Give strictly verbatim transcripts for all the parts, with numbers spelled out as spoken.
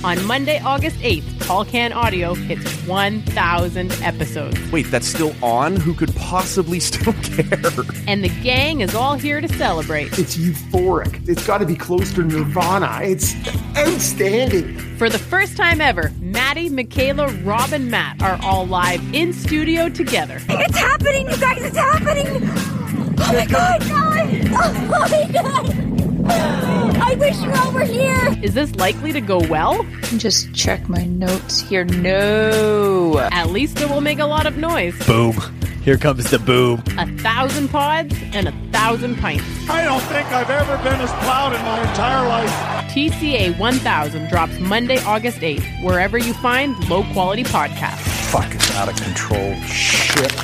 On Monday, August eighth, Tall Can Audio hits one thousand episodes. Wait, that's still on? Who could possibly still care? And the gang is all here to celebrate. It's euphoric. It's got to be close to Nirvana. It's outstanding. For the first time ever, Maddie, Michaela, Rob, and Matt are all live in studio together. It's happening, you guys! It's happening! Oh my god, guys! Oh my god! I wish you all were here! Is this likely to go well? Just check my notes here. No! At least it will make a lot of noise. Boom. Here comes the boom. A thousand pods and a thousand pints. I don't think I've ever been as proud in my entire life. T C A one thousand drops Monday, August eighth, wherever you find low-quality podcasts. Fuck, it's out of control. Shit.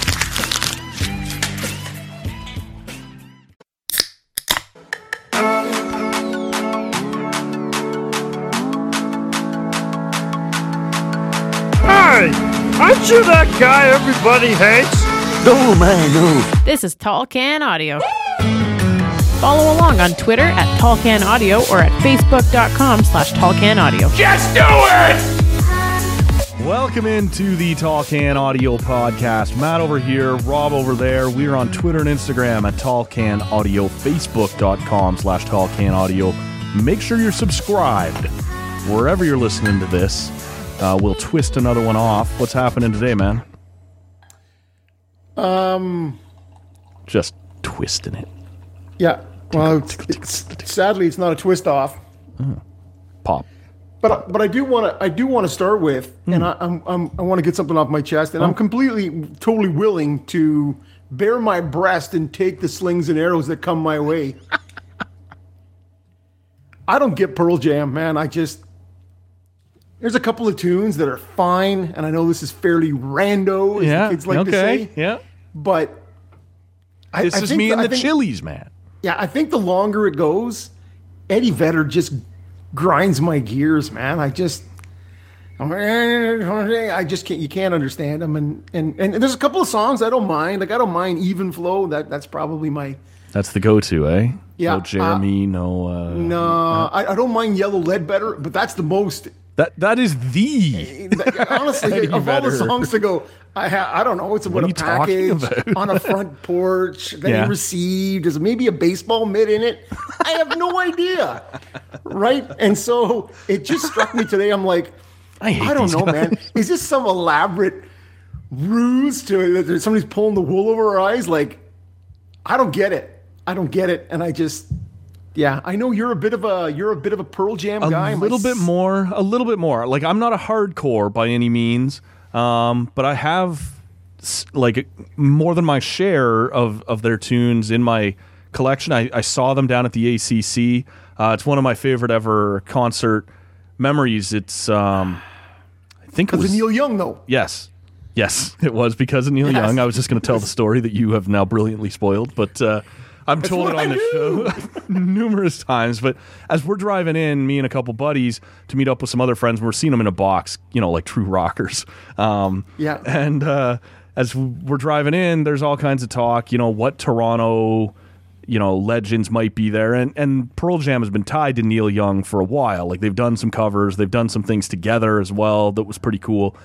Hey, aren't you that guy everybody hates? No, man, no. This is Tall Can Audio. Follow along on Twitter at Tall Can Audio or at facebook.com slash Tall Can Audio. Just do it! Welcome into the Tall Can Audio Podcast. Matt over here, Rob over there. We're on Twitter and Instagram at Tall Can Audio, facebook.com slash Tall Can Audio. Make sure you're subscribed wherever you're listening to this. Uh, we'll twist another one off. What's happening today, man? Um, Just twisting it. yeah. Well, it's, it's, sadly, it's not a twist off. Oh. Pop. But but I do want to I do want to start with, Hmm. and I, I'm, I'm I want to get something off my chest, and Oh. I'm completely totally willing to bare my breast and take the slings and arrows that come my way. I don't get Pearl Jam, man. I just there's a couple of tunes that are fine, and I know this is fairly rando, as Yeah. the kids like okay. to say. Yeah. But I, This I is think me the- and I the think- Chili's, man. Yeah, I think the longer it goes, Eddie Vedder just grinds my gears, man. I just, I just can't. You can't understand him, and and and there's a couple of songs I don't mind. Like I don't mind Even Flow. That that's probably my. That's the go-to, eh? Yeah, No Jeremy, uh, no... Uh, No, I, I don't mind Yellow Ledbetter, but that's the most. That That is the... Honestly, Eddie of all Vedder. the songs to go, I ha- I don't know. It's about are a you talking package about? on a front porch that Yeah. he received. There's maybe a baseball mitt in it. I have no idea, right? And so it just struck me today. I'm like, I hate I don't these know, guys. man. Is this some elaborate ruse to that somebody's pulling the wool over our eyes? Like, I don't get it. I don't get it, and I just. Yeah, I know you're a bit of a you're a bit of a Pearl Jam guy. A My little s- bit more, a little bit more. Like, I'm not a hardcore by any means, um, but I have s- like more than my share of, of their tunes in my collection. I, I saw them down at the A C C. Uh, it's one of my favorite ever concert memories. It's um, I think it Because was of Neil Young, though. Yes. Yes, it was because of Neil Yes. Young. I was just going to tell the story that you have now brilliantly spoiled, but uh, I've told it what on I the show numerous times. But as we're driving in, me and a couple buddies, to meet up with some other friends, we're seeing them in a box, you know, like true rockers. Um, Yeah. And uh, as we're driving in, there's all kinds of talk, you know, what Toronto, you know, legends might be there. And, and Pearl Jam has been tied to Neil Young for a while. Like, they've done some covers, they've done some things together as well that was pretty cool.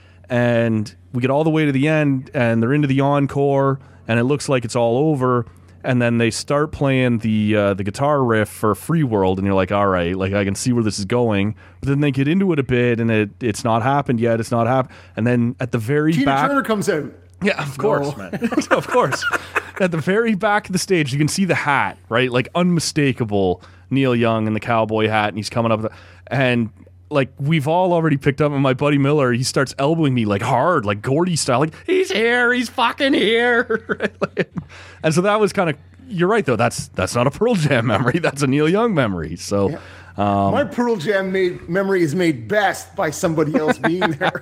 And we get all the way to the end, and they're into the encore, and it looks like it's all over. And then they start playing the uh, the guitar riff for Free World, and you're like, all right, like I can see where this is going. But then they get into it a bit, and it it's not happened yet. It's not happened. And then at the very Tina back, Turner comes out. yeah, of course, man, of course. At the very back of the stage, you can see the hat, right? Like unmistakable Neil Young in the cowboy hat, and he's coming up, with the, and. Like, we've all already picked up on my buddy Miller. He starts elbowing me, like, hard, like Gordy style. Like, he's here, he's fucking here. And so that was kind of, you're right, though. That's that's not a Pearl Jam memory. That's a Neil Young memory. So, Yeah. um, My Pearl Jam made, memory is made best by somebody else being there.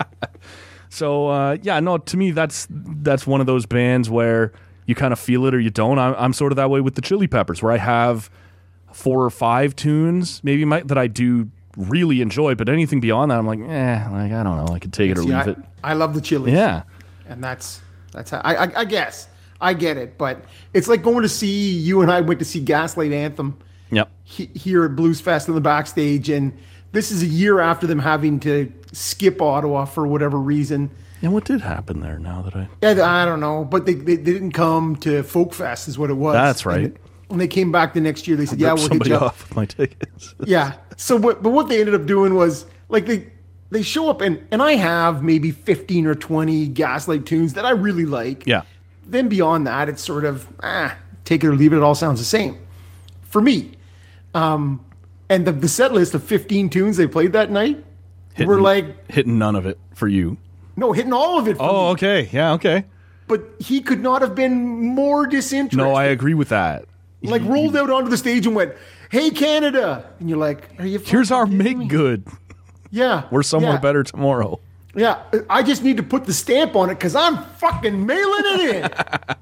so uh, yeah, no, to me, that's that's one of those bands where you kind of feel it or you don't. I'm, I'm sort of that way with the Chili Peppers, where I have four or five tunes, maybe my, that I do really enjoy, but anything beyond that, I'm like, eh, like I don't know, I could take it or See, leave I, it. I love the Chili's. Yeah, And that's, that's how, I, I, I guess, I get it. But it's like going to see, you and I went to see Gaslight Anthem yep. he, here at Blues Fest in the backstage, and this is a year after them having to skip Ottawa for whatever reason. And what did happen there now that I... Yeah, I don't know, but they, they, they didn't come to Folk Fest is what it was. That's right. And when they came back the next year, they said, yeah, we'll hit somebody you up. off with my tickets. Yeah. So, what, but what they ended up doing was, like, they they show up, and, and I have maybe fifteen or twenty Gaslight tunes that I really like. Yeah. Then beyond that, it's sort of, ah, take it or leave it, it all sounds the same. For me. Um, and the, the set list of fifteen tunes they played that night Hitting, were like... Hitting none of it for you. No, hitting all of it for Oh, me. okay. Yeah, okay. But he could not have been more disinterested. No, I agree with that. Like, rolled out onto the stage and went, hey, Canada. And you're like, are you Here's fucking our kidding make me? good. Yeah. We're somewhere yeah. better tomorrow. Yeah. I just need to put the stamp on it because I'm fucking mailing it in.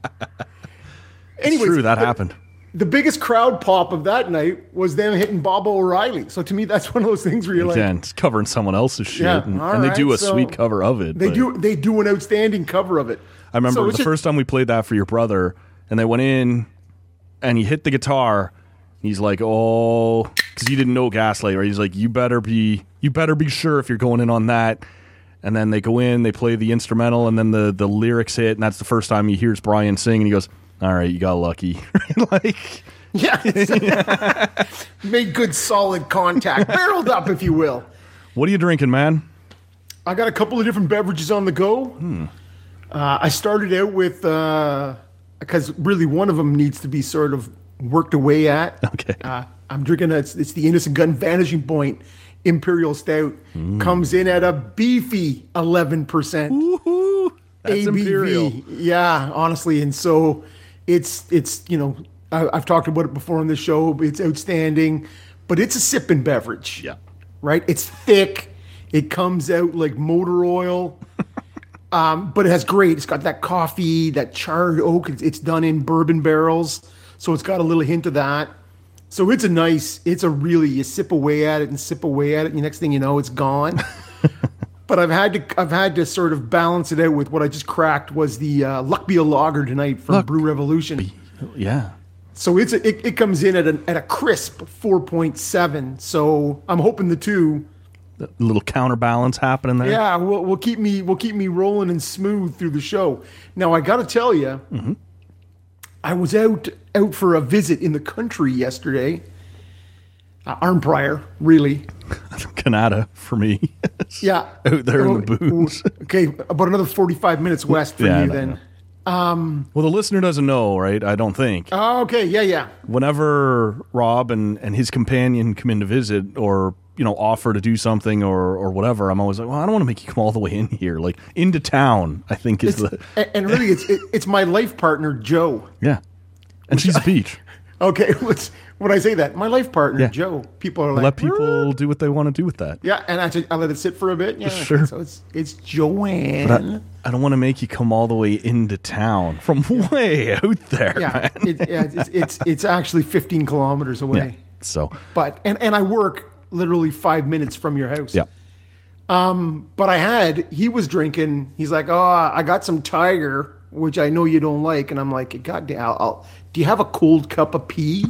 Anyways, True, that the, happened. The biggest crowd pop of that night was them hitting Bob O'Reilly. So to me, that's one of those things where you're Again, like, it's covering someone else's shit. Yeah, and, all and they do right, a so sweet cover of it. they but- do they do an outstanding cover of it. I remember So the it's just- first time we played that for your brother, and they went in, and he hit the guitar. He's like, "Oh," because he didn't know Gaslight, right? He's like, "You better be, you better be sure if you're going in on that." And then they go in, they play the instrumental, and then the the lyrics hit, and that's the first time he hears Brian sing, and he goes, "All right, you got lucky." Like, Yeah. Made good solid contact. Barreled up, if you will. what are you drinking, man? I got a couple of different beverages on the go. Hmm. Uh, I started out with, because really one of them needs to be sort of worked away at. Okay. Uh, I'm drinking, a, it's, it's the Innocent Gun Vanishing Point Imperial Stout. Comes in at a beefy eleven percent. Woohoo! That's A B V. Imperial. Yeah, honestly. And so it's, it's you know, I, I've talked about it before on the show. It's outstanding, but it's a sipping beverage. Yeah. Right? It's thick. It comes out like motor oil. um, but it has great. It's got that coffee, that charred oak. It's, it's done in bourbon barrels. So it's got a little hint of that. So it's a nice, it's a really, you sip away at it and sip away at it. And the next thing you know, it's gone. But I've had to, I've had to sort of balance it out with what I just cracked was the uh, Luckbeer Lager tonight from Luck- Brew Revolution. Yeah. So it's a, it, it comes in at a, at a crisp four point seven. So I'm hoping the two, A little counterbalance happening there. yeah, will will keep me will keep me rolling and smooth through the show. Now I got to tell you, Mm-hmm. I was out out for a visit in the country yesterday. Uh, Arnprior, really. Canada for me. Yeah, Out there in the boons. Okay, about another forty-five minutes west for Yeah, you no, then. no. Well, the listener doesn't know, right? I don't think. Oh, okay, yeah, yeah. Whenever Rob and, and his companion come in to visit or, you know, offer to do something or, or whatever, I'm always like, well, I don't want to make you come all the way in here. Like, into town, I think is It's, the... and, and really, it's it, it's my life partner Joe. Yeah. And she's a peach. Okay, what's when I say that, my life partner Yeah. Joe. People are like, Let people "What?" do what they want to do with that. Yeah, and I, I let it sit for a bit. Yeah, Sure. So it's it's Joanne. But I, I don't want to make you come all the way into town from way out there, yeah, man. it, yeah, it's, it's it's actually fifteen kilometers away. Yeah. So, But and and I work literally five minutes from your house. yeah. But I had he was drinking. He's like, oh, I got some Tiger, which I know you don't like, and I'm like, God damn, I'll, I'll, do you have a cold cup of pee?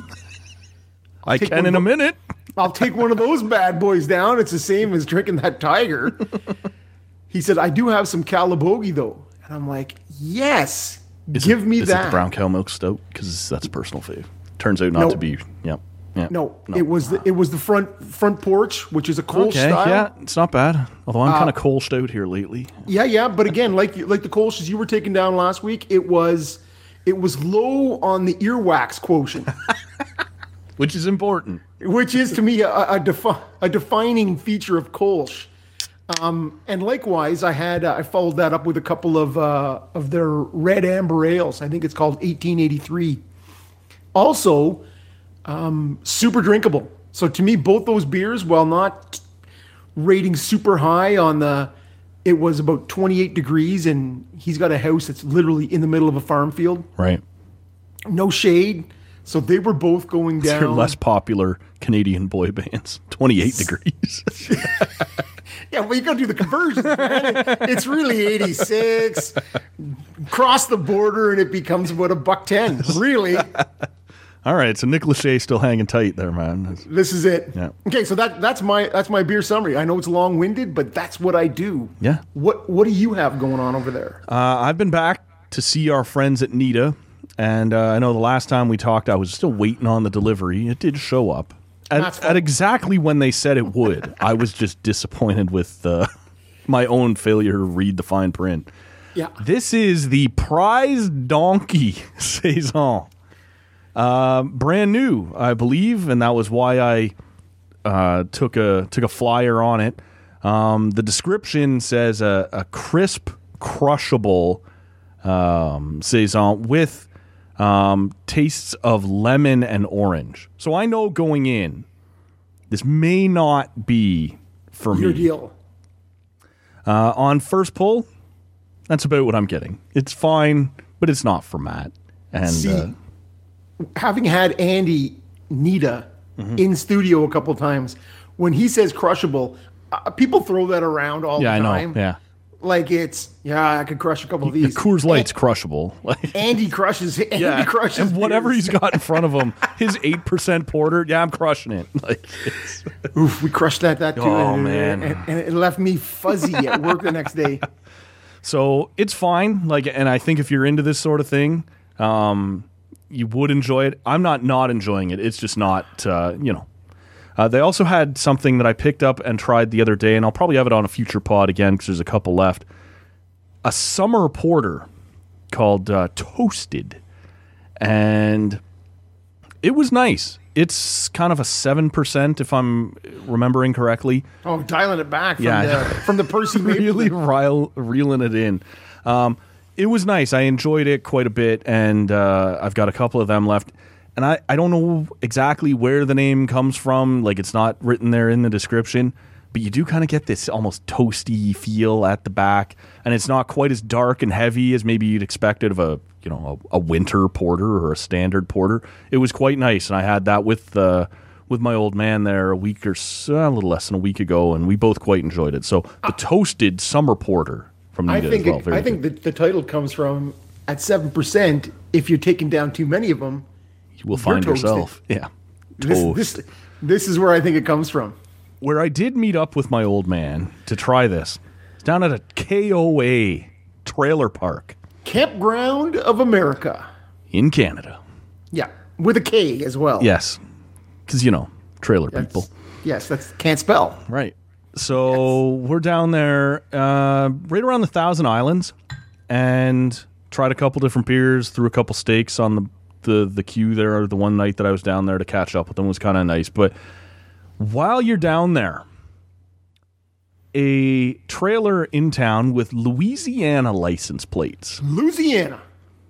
I take can one in a of- minute. I'll take one of those bad boys down. It's the same as drinking that Tiger. He said, I do have some Calabogie, though. And I'm like, yes, Is give it, me is that. it the brown cow milk stout? Because that's a personal fave. Turns out not No. to be. Yep. Yeah. No, it was the, it was the front front porch, which is a Kolsch Okay, style. yeah, it's not bad. Although I'm Uh, kind of Kolsch out here lately. Yeah, yeah, but again, like like the Kolsch's you were taking down last week, it was it was low on the earwax quotient, Which is important. which is to me a, a, defi- a defining feature of Kolsch. Um, and likewise, I had uh, I followed that up with a couple of uh, of their red amber ales. I think it's called eighteen eighty-three. Also, um, super drinkable. So to me, both those beers, while not rating super high on the, it was about twenty-eight degrees, and he's got a house that's literally in the middle of a farm field. Right. No shade. So they were both going They're down. less popular Canadian boy bands. twenty-eight degrees. Yeah, well, you got to do the conversions, man. It- It's really eighty-six. Cross the border, and it becomes about a buck ten. Really? All right, so Nick Lachey still hanging tight there, man. This is it. Yeah. Okay, so that that's my that's my beer summary. I know it's long winded, but that's what I do. Yeah. What what do you have going on over there? Uh, I've been back to see our friends at Nita, and uh, I know the last time we talked, I was still waiting on the delivery. It did show up That's at, fine. at exactly when they said it would. I was just disappointed with uh, my own failure to read the fine print. Yeah. This is the Prize Donkey Saison. Uh, brand new, I believe, and that was why I uh, took a took a flyer on it. Um, the description says a, a crisp, crushable um, saison with um, tastes of lemon and orange. So I know going in, this may not be for Your me. deal. Uh, on first pull, that's about what I'm getting. It's fine, but it's not for Matt. And See, uh, having had Andy Nita Mm-hmm. in studio a couple times, when he says crushable, uh, people throw that around all yeah, I the know. time. Yeah, Like it's, yeah, I could crush a couple of the these. Coors Light's crushable. Like, Andy crushes. Andy yeah, crushes. and whatever beers. he's got in front of him, his eight percent porter. Yeah, I'm crushing it. Like, it's, Oof, we crushed that that too. Oh, and, man. and, and it left me fuzzy at work the next day. so it's fine. Like, and I think if you're into this sort of thing, um, you would enjoy it. I'm not not enjoying it. It's just not, uh, you know. Uh, they also had something that I picked up and tried the other day, and I'll probably have it on a future pod again because there's a couple left. A summer porter called uh, Toasted, and it was nice. It's kind of a seven percent, if I'm remembering correctly. Oh, dialing it back from Yeah. the from the Percy Maple. Really rile, reeling it in. Um, it was nice. I enjoyed it quite a bit, and uh, I've got a couple of them left. And I, I don't know exactly where the name comes from. Like, it's not written there in the description. But you do kind of get this almost toasty feel at the back. And it's not quite as dark and heavy as maybe you'd expect it of a, you know, a, a winter porter or a standard porter. It was quite nice. And I had that with uh, with my old man there a week or so, a little less than a week ago. And we both quite enjoyed it. So the Toasted Summer Porter from I Nita think as well. it, Very I think good. the, the title comes from at seven percent. If you're taking down too many of them, You will find toasted. yourself. Yeah. this, Toast. this this is where I think it comes from. Where I did meet up with my old man to try this, it's down at a K O A trailer park Campground of America. in Canada. Yeah, with a K as well. Yes. Because, you know, trailer That's- people. Yes, that's can't spell. Right. So we're down there uh, right around the Thousand Islands and tried a couple different beers, threw a couple steaks on the, the, the queue there the one night that I was down there to catch up with them. It was kind of nice. But while you're down there, a trailer in town with Louisiana license plates Louisiana.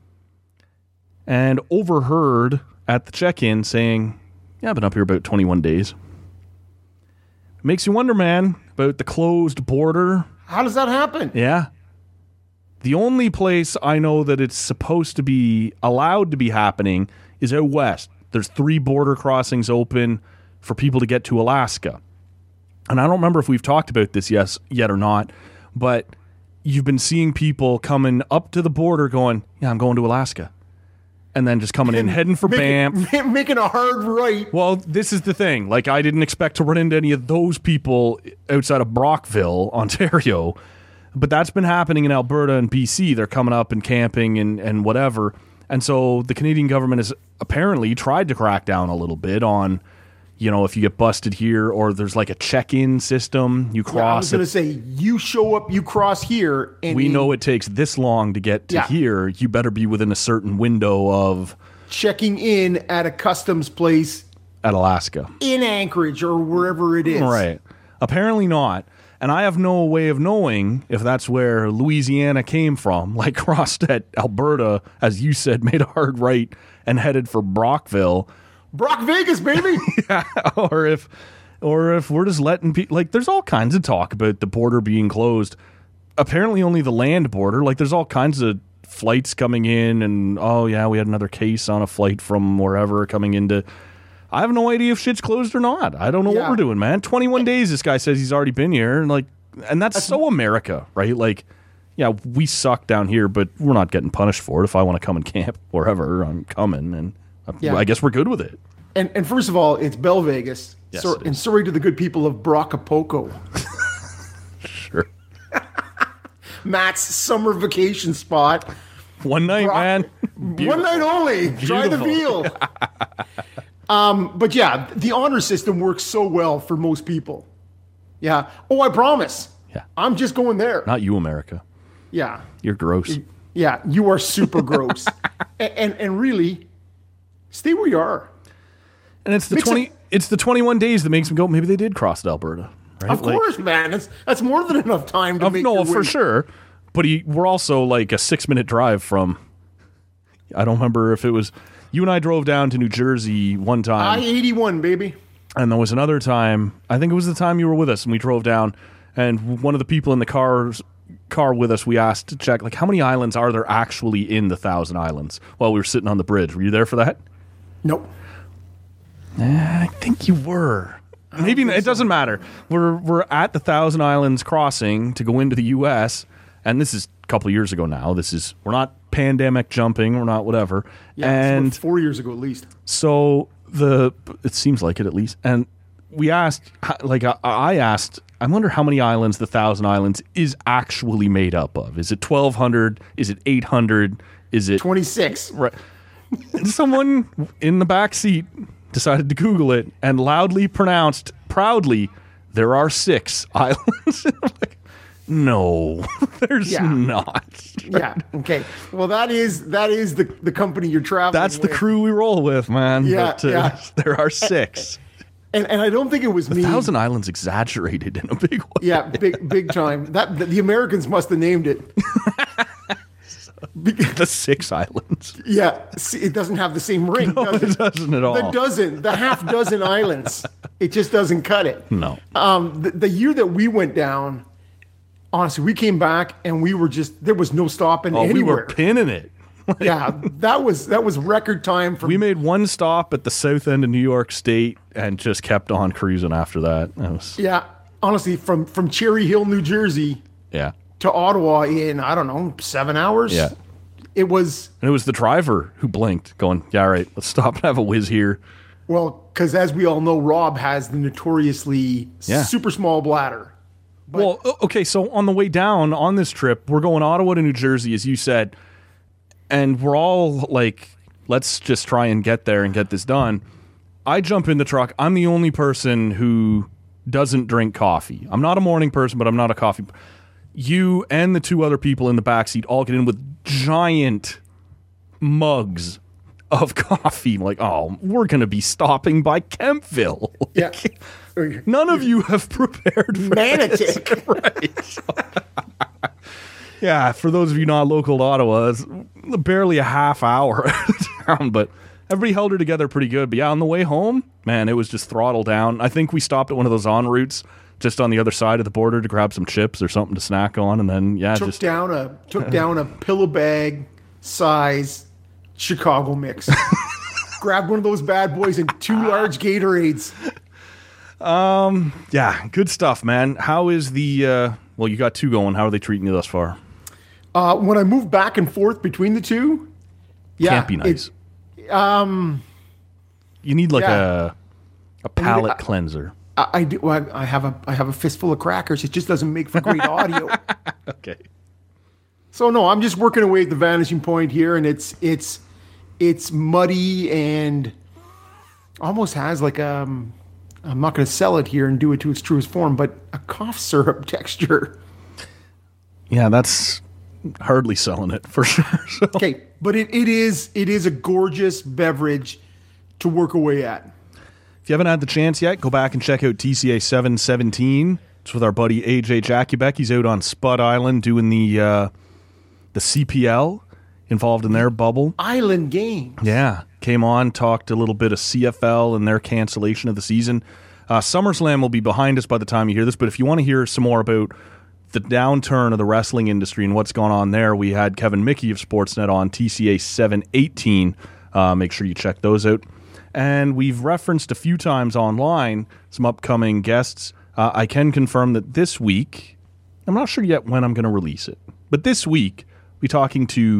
and overheard at the check-in saying, yeah, I've been up here about twenty-one days. Makes you wonder, man, about the closed border. How does that happen? Yeah. The only place I know that it's supposed to be allowed to be happening is out west. There's three border crossings open for people to get to Alaska. And I don't remember if we've talked about this yes, yet or not, but you've been seeing people coming up to the border going, yeah, I'm going to Alaska. And then just coming in, heading for Banff. Making, making a hard right. Well, this is the thing. Like, I didn't expect to run into any of those people outside of Brockville, Ontario. But that's been happening in Alberta and B C. They're coming up and camping and, and whatever. And so the Canadian government has apparently tried to crack down a little bit on, you know, if you get busted here or there's like a check-in system, you Yeah, I cross was going to it. say, you show up, you cross here, and We in know it takes this long to get to Yeah. here. You better be within a certain window of checking in at a customs place at Alaska. in Anchorage or wherever it is. Right. Apparently not. And I have no way of knowing if that's where Louisiana came from, like crossed at Alberta, as you said, made a hard right and headed for Brockville, Brock Vegas, baby. or if or if we're just letting people, like, there's all kinds of talk about the border being closed. Apparently only the land border. Like, there's all kinds of flights coming in and, oh, yeah, we had another case on a flight from wherever coming into... I have no idea if shit's closed or not. I don't know Yeah. what we're doing, man. twenty-one days this guy says he's already been here. And, like, and that's so America, right? Like, yeah, we suck down here, but we're not getting punished for it. If I want to come and camp wherever, I'm coming. And Yeah. I guess we're good with it. And and first of all, it's Bell Vegas. Yes, so, it and is. sorry to the good people of Bracapoko, Sure. Matt's summer vacation spot. One night, Brock- man. One night only. Try the Beautiful. veal. um, but yeah, the honor system works so well for most people. Yeah. Oh, I promise. Yeah. I'm just going there. Not you, America. Yeah. You're gross. Yeah. You are super gross. and, and and really, stay where you are. And it's the Mix twenty. it- It's the twenty-one days that makes me go. Maybe they did cross to Alberta. Right? Of Like- course, man. That's that's more than enough time to Of- make no, your for way. sure. But he, we're also like a six-minute drive from. I don't remember if it was you and I drove down to New Jersey one time, I eighty-one, baby. and there was another time. I think it was the time you were with us, and we drove down, and one of the people in the cars car with us, we asked to check like how many islands are there actually in the Thousand Islands while we were sitting on the bridge. Were you there for that? Nope. I think you were. Maybe it doesn't matter. We're we're at the Thousand Islands crossing to go into the U S, and this is a couple of years ago now. This is we're not pandemic jumping, we're not whatever. Yeah, it's and about four years ago at least. so the it seems like it at least. And we asked, like I, I asked, I wonder how many islands the Thousand Islands is actually made up of. Is it twelve hundred? Is it eight hundred? Is it twenty-six. right? And someone in the back seat decided to Google it and loudly pronounced proudly, "There are six islands." I'm like, no, there's Yeah. not. Yeah. Okay. Well, that is that is the the company you're traveling. That's the with. crew we roll with, man. Yeah, But, uh, yeah. There are six. And and I don't think it was me. Thousand Islands exaggerated in a big way. Yeah, big big time. That the, the Americans must have named it. Be- The six islands. yeah, see, it doesn't have the same ring, No, does it it? doesn't at all. The dozen, the half dozen islands. It just doesn't cut it. No. Um, the, the year that we went down, honestly, we came back and we were just there was no stopping Oh, we anywhere. were pinning it. yeah, that was that was record time for We made one stop at the south end of New York State and just kept on cruising after that. That was, yeah. Honestly, from from Cherry Hill, New Jersey yeah. to Ottawa in I don't know seven hours. Yeah. It was And it was the driver who blinked, going, "Yeah, all right, let's stop and have a whiz here." well because as we all know, Rob has the notoriously Yeah. super small bladder. Well, o- okay, so on the way down on this trip, we're going Ottawa to New Jersey, as you said, and we're all like, let's just try and get there and get this done. I jump in the truck. I'm the only person who doesn't drink coffee. I'm not a morning person, but I'm not a coffee. You and the two other people in the backseat all get in with giant mugs of coffee. I'm like, oh, we're going to be stopping by Kempville. Yeah. None of you have prepared for this. Manatic. Right. Yeah, for those of you not local to Ottawa, it's barely a half hour out of town, but everybody held her together pretty good. But yeah, on the way home, man, it was just throttle down. I think we stopped at one of those en routes just on the other side of the border to grab some chips or something to snack on, and then yeah, took just down a took down a pillow bag size Chicago mix. Grabbed one of those bad boys and two large Gatorades. yeah, good stuff, man. How is the? Uh, well, you got two going. How are they treating you thus far? Uh, when I moved back and forth between the two, yeah, Can't be nice. it- um, You need like yeah. a a palate I- cleanser. I, I do. I, I have a I have a fistful of crackers. It just doesn't make for great audio. Okay. So no, I'm just working away at the vanishing point here, and it's it's it's muddy and almost has like um I'm not going to sell it here and do it to its truest form, but a cough syrup texture. Yeah, that's hardly selling it for sure. So. Okay, but it, it is it is a gorgeous beverage to work away at. If you haven't had the chance yet, go back and check out T C A seven seventeen. It's with our buddy A J Jakubek. He's out on Spud Island doing the uh, the C P L, involved in their bubble. Island Games. Yeah, came on, talked a little bit of C F L and their cancellation of the season. Uh, SummerSlam will be behind us by the time you hear this, but if you want to hear some more about the downturn of the wrestling industry and what's gone on there, we had Kevin Mickey of Sportsnet on T C A seven eighteen. Uh, make sure you check those out. And we've referenced a few times online some upcoming guests. Uh, I can confirm that this week, I'm not sure yet when I'm going to release it, but this week, we're talking to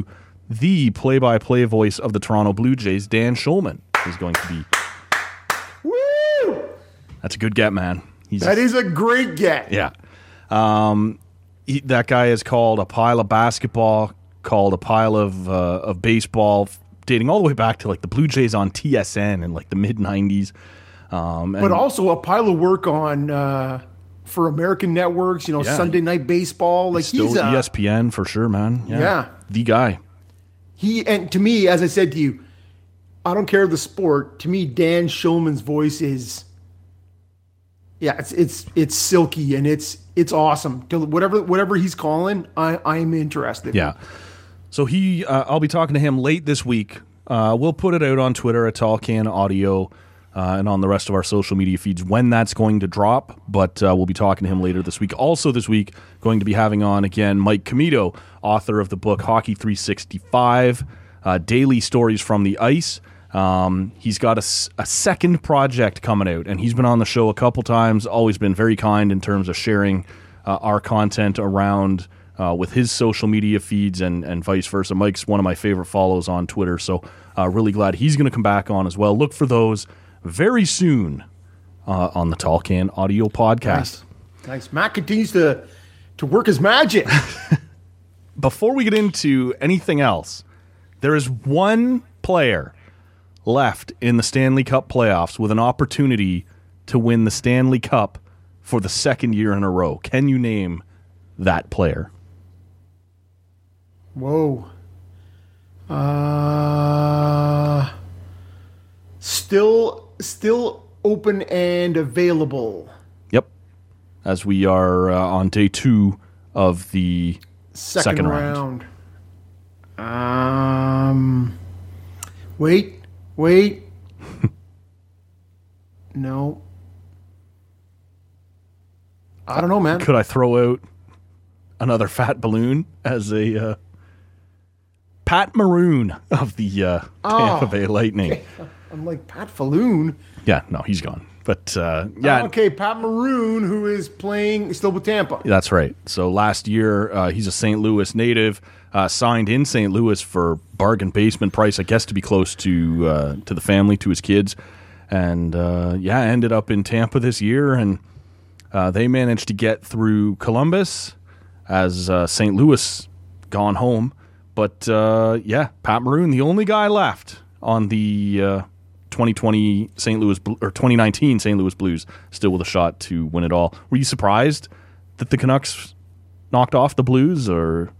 the play-by-play voice of the Toronto Blue Jays, Dan Schulman, is going to be. Woo! That's a good get, man. He's That is a great get. Yeah. Um, he, that guy has called a pile of basketball, called a pile of uh, of baseball, dating all the way back to like the Blue Jays on T S N in like the mid nineties. Um, But also a pile of work on uh, for American networks, you know, Yeah. Sunday Night Baseball. Like still he's a, E S P N for sure, man. Yeah. Yeah. The guy. he and to me, as I said to you, I don't care the sport. To me, Dan Schulman's voice is, yeah, it's it's it's silky and it's it's awesome. To whatever whatever he's calling, I I'm interested. Yeah. So he, uh, I'll be talking to him late this week. Uh, we'll put it out on Twitter at Tall Can Audio uh, and on the rest of our social media feeds when that's going to drop. But uh, we'll be talking to him later this week. Also this week, going to be having on again Mike Comito, author of the book Hockey three sixty-five, uh, Daily Stories from the Ice. Um, he's got a, s- a second project coming out, and he's been on the show a couple times, always been very kind in terms of sharing uh, our content around uh, with his social media feeds and, and vice versa. Mike's one of my favorite follows on Twitter, so uh, really glad he's going to come back on as well. Look for those very soon uh, on the Tall Can Audio Podcast. Nice. Nice. Matt continues to to work his magic. Before we get into anything else, there is one player left in the Stanley Cup playoffs with an opportunity to win the Stanley Cup for the second year in a row. Can you name that player? Whoa. Uh, still, still open and available. Yep. As we are uh, on day two of the Second, second, round. round. Um, wait, wait. No. I don't know, man. Could I throw out another fat balloon as a uh, Pat Maroon of the uh, Tampa Oh. Bay Lightning? I'm like Pat Falloon. Yeah, no, he's gone. But uh, yeah, Okay, Pat Maroon, who is playing still with Tampa. that's right. So last year, uh, he's a Saint Louis native, uh, signed in Saint Louis for bargain basement price, I guess, to be close to uh, to the family, to his kids, and uh, yeah, ended up in Tampa this year, and uh, they managed to get through Columbus as uh, Saint Louis gone home. But uh, yeah, Pat Maroon, the only guy left on the uh, twenty twenty Saint Louis Bl- or twenty nineteen Saint Louis Blues, still with a shot to win it all. Were you surprised that the Canucks knocked off the Blues, or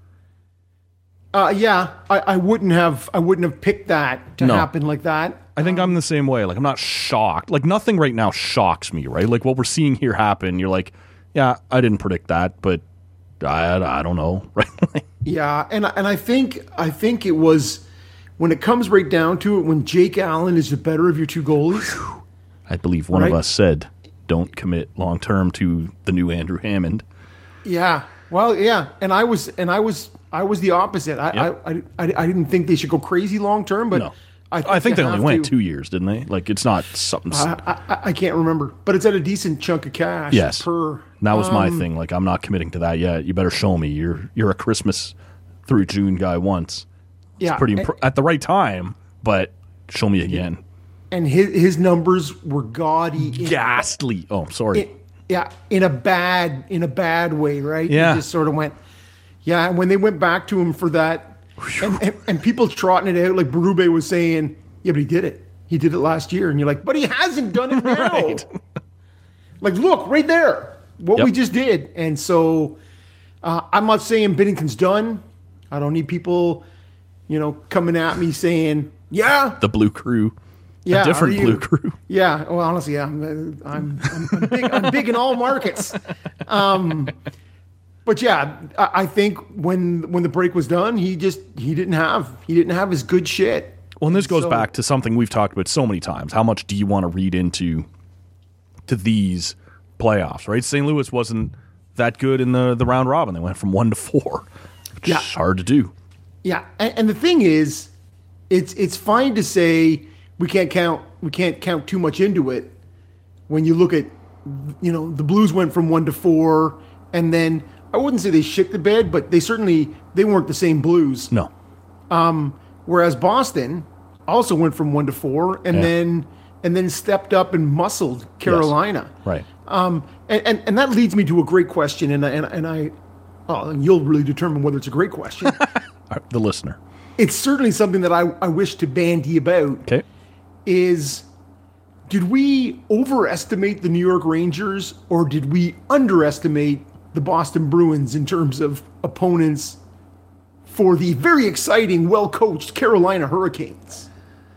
Uh, yeah, I, I wouldn't have. I wouldn't have picked that to No. happen like that. I think I'm the same way. Like, I'm not shocked. Like, nothing right now shocks me, right? Like, what we're seeing here happen, you're like, yeah, I didn't predict that, but I, I don't know, right? Like, Yeah, and and I think I think it was when it comes right down to it, when Jake Allen is the better of your two goalies. I believe one of Right. us said, don't commit long term to the new Andrew Hammond. Yeah, well, yeah, and I was and I was I was the opposite. I Yep. I, I, I I didn't think they should go crazy long term, but No. I think, I think they you only have went to. two years, didn't they? Like, it's not something. I, I, I can't remember, but it's at a decent chunk of cash. Yes. per. That was my um, thing. Like, I'm not committing to that yet. You better show me. You're you're a Christmas through June guy once. Yeah, It's pretty and, impr- at the right time, but show me again. and his his numbers were gaudy. in- Ghastly. Oh, sorry. in- yeah, in a bad in a bad way, right? Yeah. It just sort of went. Yeah, and when they went back to him for that, and, and, and people trotting it out, like Berube was saying, yeah, but he did it. He did it last year, and you're like, but he hasn't done it now. Right. Like, look right there, what Yep. we just did. And so, uh, I'm not saying Binnington's done. I don't need people, you know, coming at me saying, yeah, the Blue Crew. yeah, a different are you- Blue Crew. Yeah, well, honestly, yeah, I'm I'm, I'm, I'm, big, I'm big in all markets. Um, but yeah, I, I think when when the break was done, he just he didn't have he didn't have his good shit. Well, and this goes So- back to something we've talked about so many times. How much do you want to read into to these playoffs, right? Saint Louis wasn't that good in the, the round robin. They went from one to four, which Yeah. is hard to do. Yeah, and, and the thing is, it's it's fine to say we can't count we can't count too much into it when you look at, you know, the Blues went from one to four, and then I wouldn't say they shit the bed, but they certainly they weren't the same Blues. No. Um, whereas Boston also went from one to four, and Yeah. then and then stepped up and muscled Carolina. Yes. Right. Um, and, and and that leads me to a great question, and I- and and I, oh, and you'll really determine whether it's a great question. The listener. It's certainly something that I, I wish to bandy about. Okay. Is did we overestimate the New York Rangers, or did we underestimate the Boston Bruins in terms of opponents for the very exciting, well-coached Carolina Hurricanes?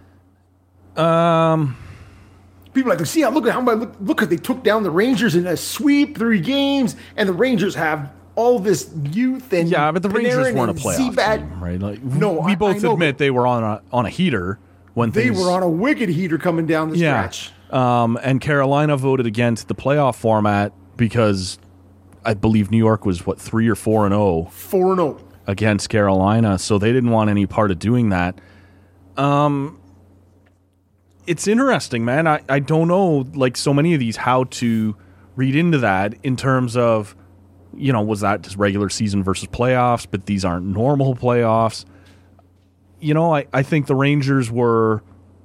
Um, People are like, see, look at how much, look, look at they took down the Rangers in a sweep, three games, and the Rangers have all this youth and yeah, but the Rangers Panarin weren't a and playoff Zibat. team, right? Like, No, we I- both I know, admit but- they were on a on a heater when They things were on a wicked heater coming down the yeah. stretch. Um, and Carolina voted against the playoff format because I believe New York was what three or four and zero four and zero against Carolina, so they didn't want any part of doing that. Um, it's interesting, man. I, I don't know, like so many of these, how to read into that in terms of, you know, was that just regular season versus playoffs? But these aren't normal playoffs. You know, I, I think the Rangers were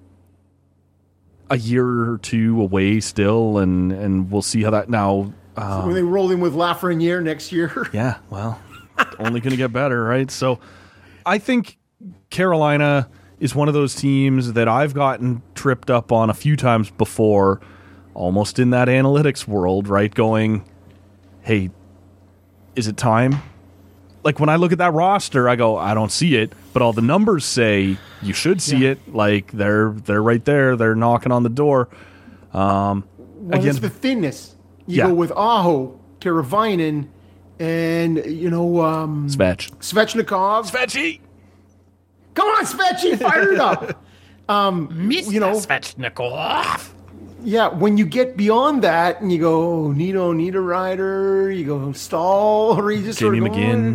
a year or two away still, and, and we'll see how that now. Um, when they roll in with Lafreniere next year. yeah, well, only going to get better, right? So I think Carolina is one of those teams that I've gotten tripped up on a few times before, almost in that analytics world, right? Going, hey, is it time? Like when I look at that roster, I go, I don't see it, but all the numbers say you should see Yeah. it. Like they're they're right there. They're knocking on the door. Um, Well, again, it's the thinness. You Yeah. go with Aho, Teravainen, and, you know, um, Svech. Svechnikov. Svechy! Come on, Svechy, fire it up. Um, you know, Svechnikov. yeah, when you get beyond that and you go, oh, Nito, Niederreiter, you go Stahl, or you just sort of Jamie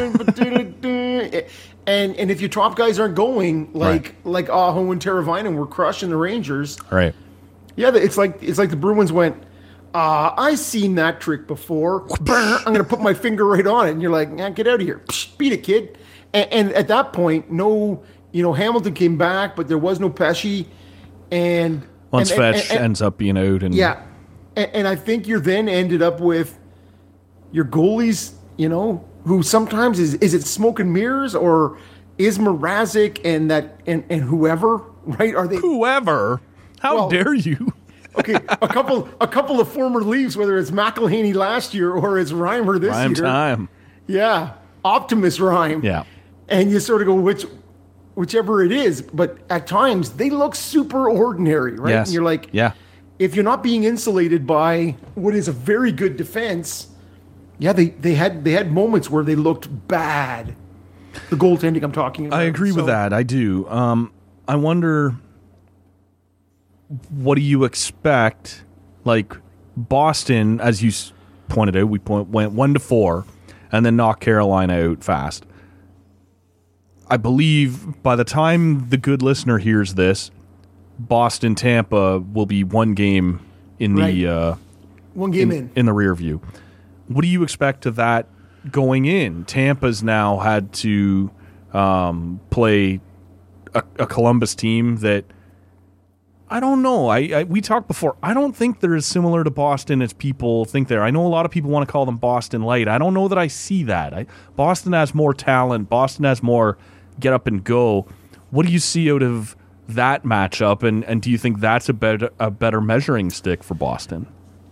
go, and and if your top guys aren't going, like Right. like Aho and Teravainen were crushing the Rangers, All right. yeah, it's like it's like the Bruins went, uh, I seen that trick before. I'm going to put my finger right on it. And you're like, nah, get out of here. Psh, beat it, kid. And, and at that point, no, you know, Hamilton came back, but there was no Pesci. And Once and, Fetch and- and- ends up being out, and yeah. And, and I think you're then ended up with your goalies, you know, who sometimes is, is it smoke and mirrors, or is Mrazek and that, and, and whoever, right? Are they, whoever, how Well- dare you? okay, a couple, a couple of former Leafs, whether it's McElhaney last year or it's Reimer this Prime year. time. Yeah, Optimus Rhyme. Yeah. And you sort of go, which, whichever it is, but at times they look super ordinary, right? Yes. And you're like, Yeah. if you're not being insulated by what is a very good defense, yeah, they, they had they had moments where they looked bad. The goaltending I'm talking about. I agree with So, that. I do. Um, I wonder, what do you expect? Like Boston, as you s- pointed out, we point, went one to four, and then knocked Carolina out fast. I believe by the time the good listener hears this, Boston Tampa will be one game in the Right. uh, One game in. in the rear view. What do you expect of that going in? Tampa's now had to um, play a, a Columbus team that I don't know. I, I we talked before. I don't think they're as similar to Boston as people think they're. I know a lot of people want to call them Boston light. I don't know that I see that. I, Boston has more talent. Boston has more get up and go. What do you see out of that matchup, and, and do you think that's a better a better measuring stick for Boston?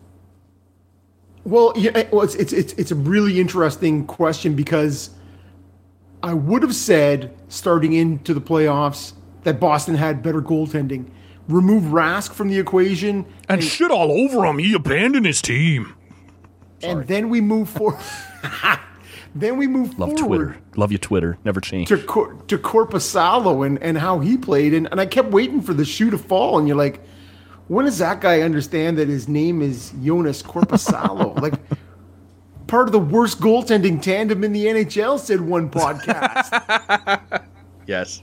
Well, yeah, well, it's, it's it's it's a really interesting question, because I would have said starting into the playoffs that Boston had better goaltending. Remove Rask from the equation, And shit all over him. He abandoned his team. and then we move forward. then we move Love forward Twitter. Love you, Twitter. Never change. to Cor- to Corpusalo and, and how he played, and, and I kept waiting for the shoe to fall, and you're like, when does that guy understand that his name is Jonas Corpusalo? Like, part of the worst goaltending tandem in the N H L, said one podcast. Yes.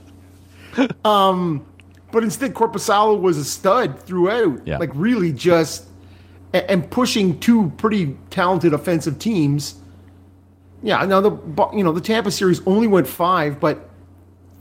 But instead, Corpusalo was a stud throughout. Yeah. Like, really just, a- and pushing two pretty talented offensive teams. Yeah, now the, you know, the Tampa series only went five, but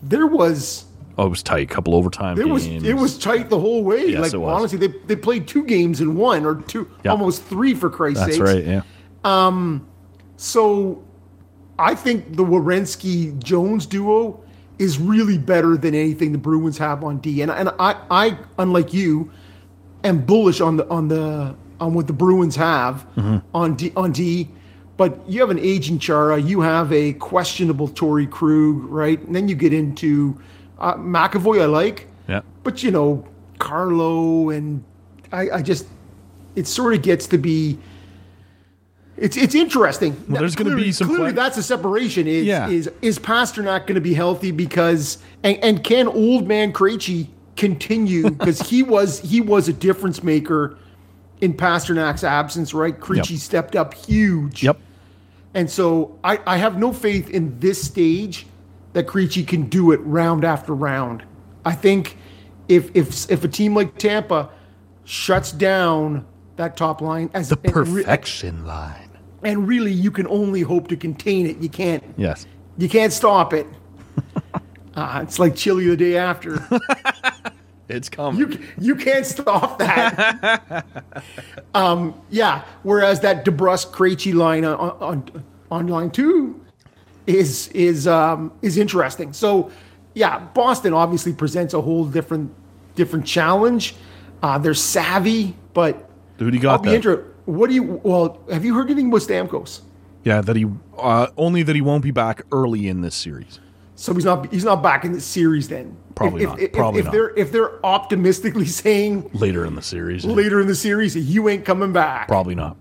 there was Oh, it was tight. Couple overtime it was games. it was tight the whole way. Yes, like it was. honestly, they they played two games in one or two, Yeah. almost three for Christ's That's sakes. right. Yeah. So I think the Werenski Jones duo is really better than anything the Bruins have on D. And and I, I unlike you, am bullish on the on the on what the Bruins have Mm-hmm. on D on D. But you have an aging Chara, you have a questionable Torrey Krug, right? And then you get into uh, McAvoy. I like, Yeah. but you know Carlo and I, I just it sort of gets to be. It's it's interesting. Well, there's gonna Clearly- be some Clearly, play- that's a separation. Is Yeah. is is Pasternak going to be healthy because and, and can old man Krejci continue because he was he was a difference maker in Pasternak's absence, right? Krejci Yep. stepped up huge. Yep. And so I, I have no faith in this stage that Krejci can do it round after round. I think if if if a team like Tampa shuts down that top line as The and re- perfection line. and really you can only hope to contain it. You can't Yes. you can't stop it. uh, it's like chili the day after. It's coming. You you can't stop that. um, yeah. Whereas that DeBrusque Krejci line on, on on line two is is um, is interesting. So yeah, Boston obviously presents a whole different different challenge. Uh, they're savvy, but Who do you I'll got be there? interested. What do you? Well, have you heard anything about Stamkos? Yeah, that he uh, only that he won't be back early in this series. So he's not he's not back in the series then. Probably if, not. If, Probably if not. they're if they're optimistically saying Later in the series. later in the series you ain't coming back. Probably not.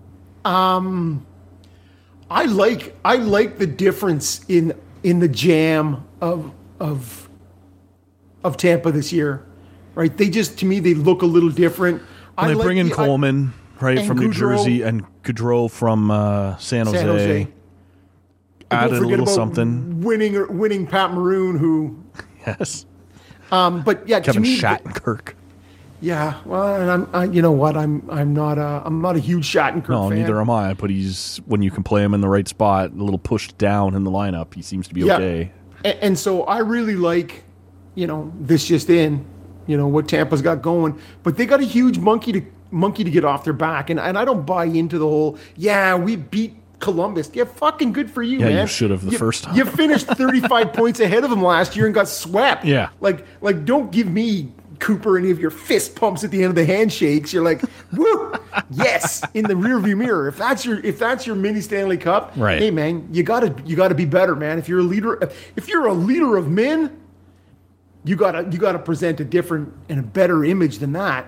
I like I like the difference in in the jam of of of Tampa this year, right? They just to me they look a little different. I They like bring in the- I- Coleman, right, and from New Gaudreau. Jersey, and Gaudreau from uh, San Jose. San Jose. And don't Added a forget little about something. winning winning Pat Maroon, who, Yes. um, but yeah, Kevin to me, Shattenkirk. yeah. Well, and I'm, I, you know what, I'm, I'm not a, I'm not a huge Shattenkirk No, fan. neither am I. But he's when you can play him in the right spot, a little pushed down in the lineup, he seems to be okay. And, and so I really like, you know, this just in, you know, what Tampa's got going. But they got a huge monkey to monkey to get off their back. And and I don't buy into the whole, yeah, we beat Columbus. Yeah, fucking good for you, Yeah, you man. should have the first time. You finished thirty-five points ahead of them last year and got swept. Yeah. Like like don't give me Cooper any of your fist pumps at the end of the handshakes. You're like, woo, yes, in the rearview mirror. If that's your if that's your mini Stanley Cup, Right. hey man, you gotta you gotta be better, man. If you're a leader if you're a leader of men, you gotta you gotta present a different and a better image than that.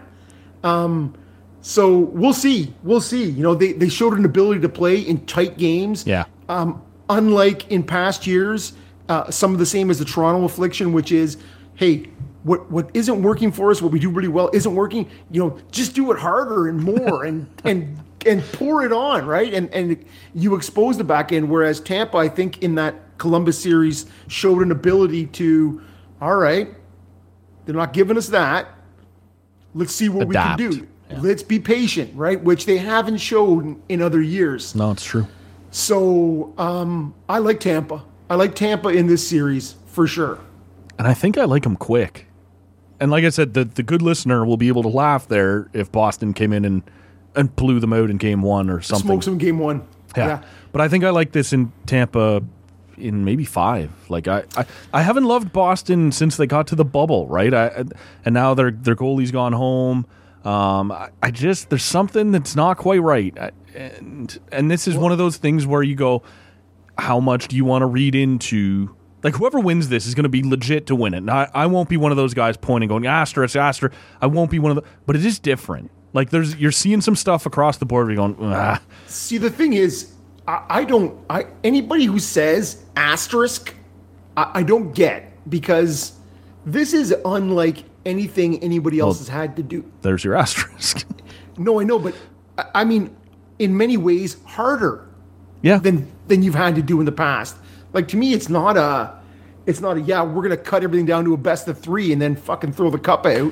Um so we'll see. We'll see. You know, they, they showed an ability to play in tight games. Yeah. Um, unlike in past years, uh, some of the same as the Toronto affliction, which is, hey, what what isn't working for us, what we do really well isn't working. You know, just do it harder and more, and and and pour it on, right? And and you expose the back end. Whereas Tampa, I think in that Columbus series, showed an ability to, all right, they're not giving us that. Let's see what Adapt. we can do. Yeah. Let's be patient, right? Which they haven't shown in other years. No, it's true. So um, I like Tampa. I like Tampa in this series for sure. And I think I like him quick. And like I said, the, the good listener will be able to laugh there if Boston came in and, and blew them out in game one or something. Smokes them game one. Yeah. Yeah. But I think I like this in Tampa in maybe five. Like I, I, I haven't loved Boston since they got to the bubble, right? I, and now their their goalie's gone home. Um, I, I just there's something that's not quite right. I, and and this is one of those things where you go, how much do you want to read into? Like whoever wins this is going to be legit to win it. And I, I won't be one of those guys pointing, going asterisk, asterisk. I won't be one of the. But it is different. Like there's you're seeing some stuff across the board. Where you're going, ah. See, the thing is, I, I don't. I anybody who says asterisk, I, I don't get, because this is unlike anything anybody else Well, has had to do. There's your asterisk. No, I know, but I, I mean, in many ways, harder Yeah. than than you've had to do in the past. Like to me, it's not a, it's not a yeah. We're gonna cut everything down to a best of three and then fucking throw the cup out.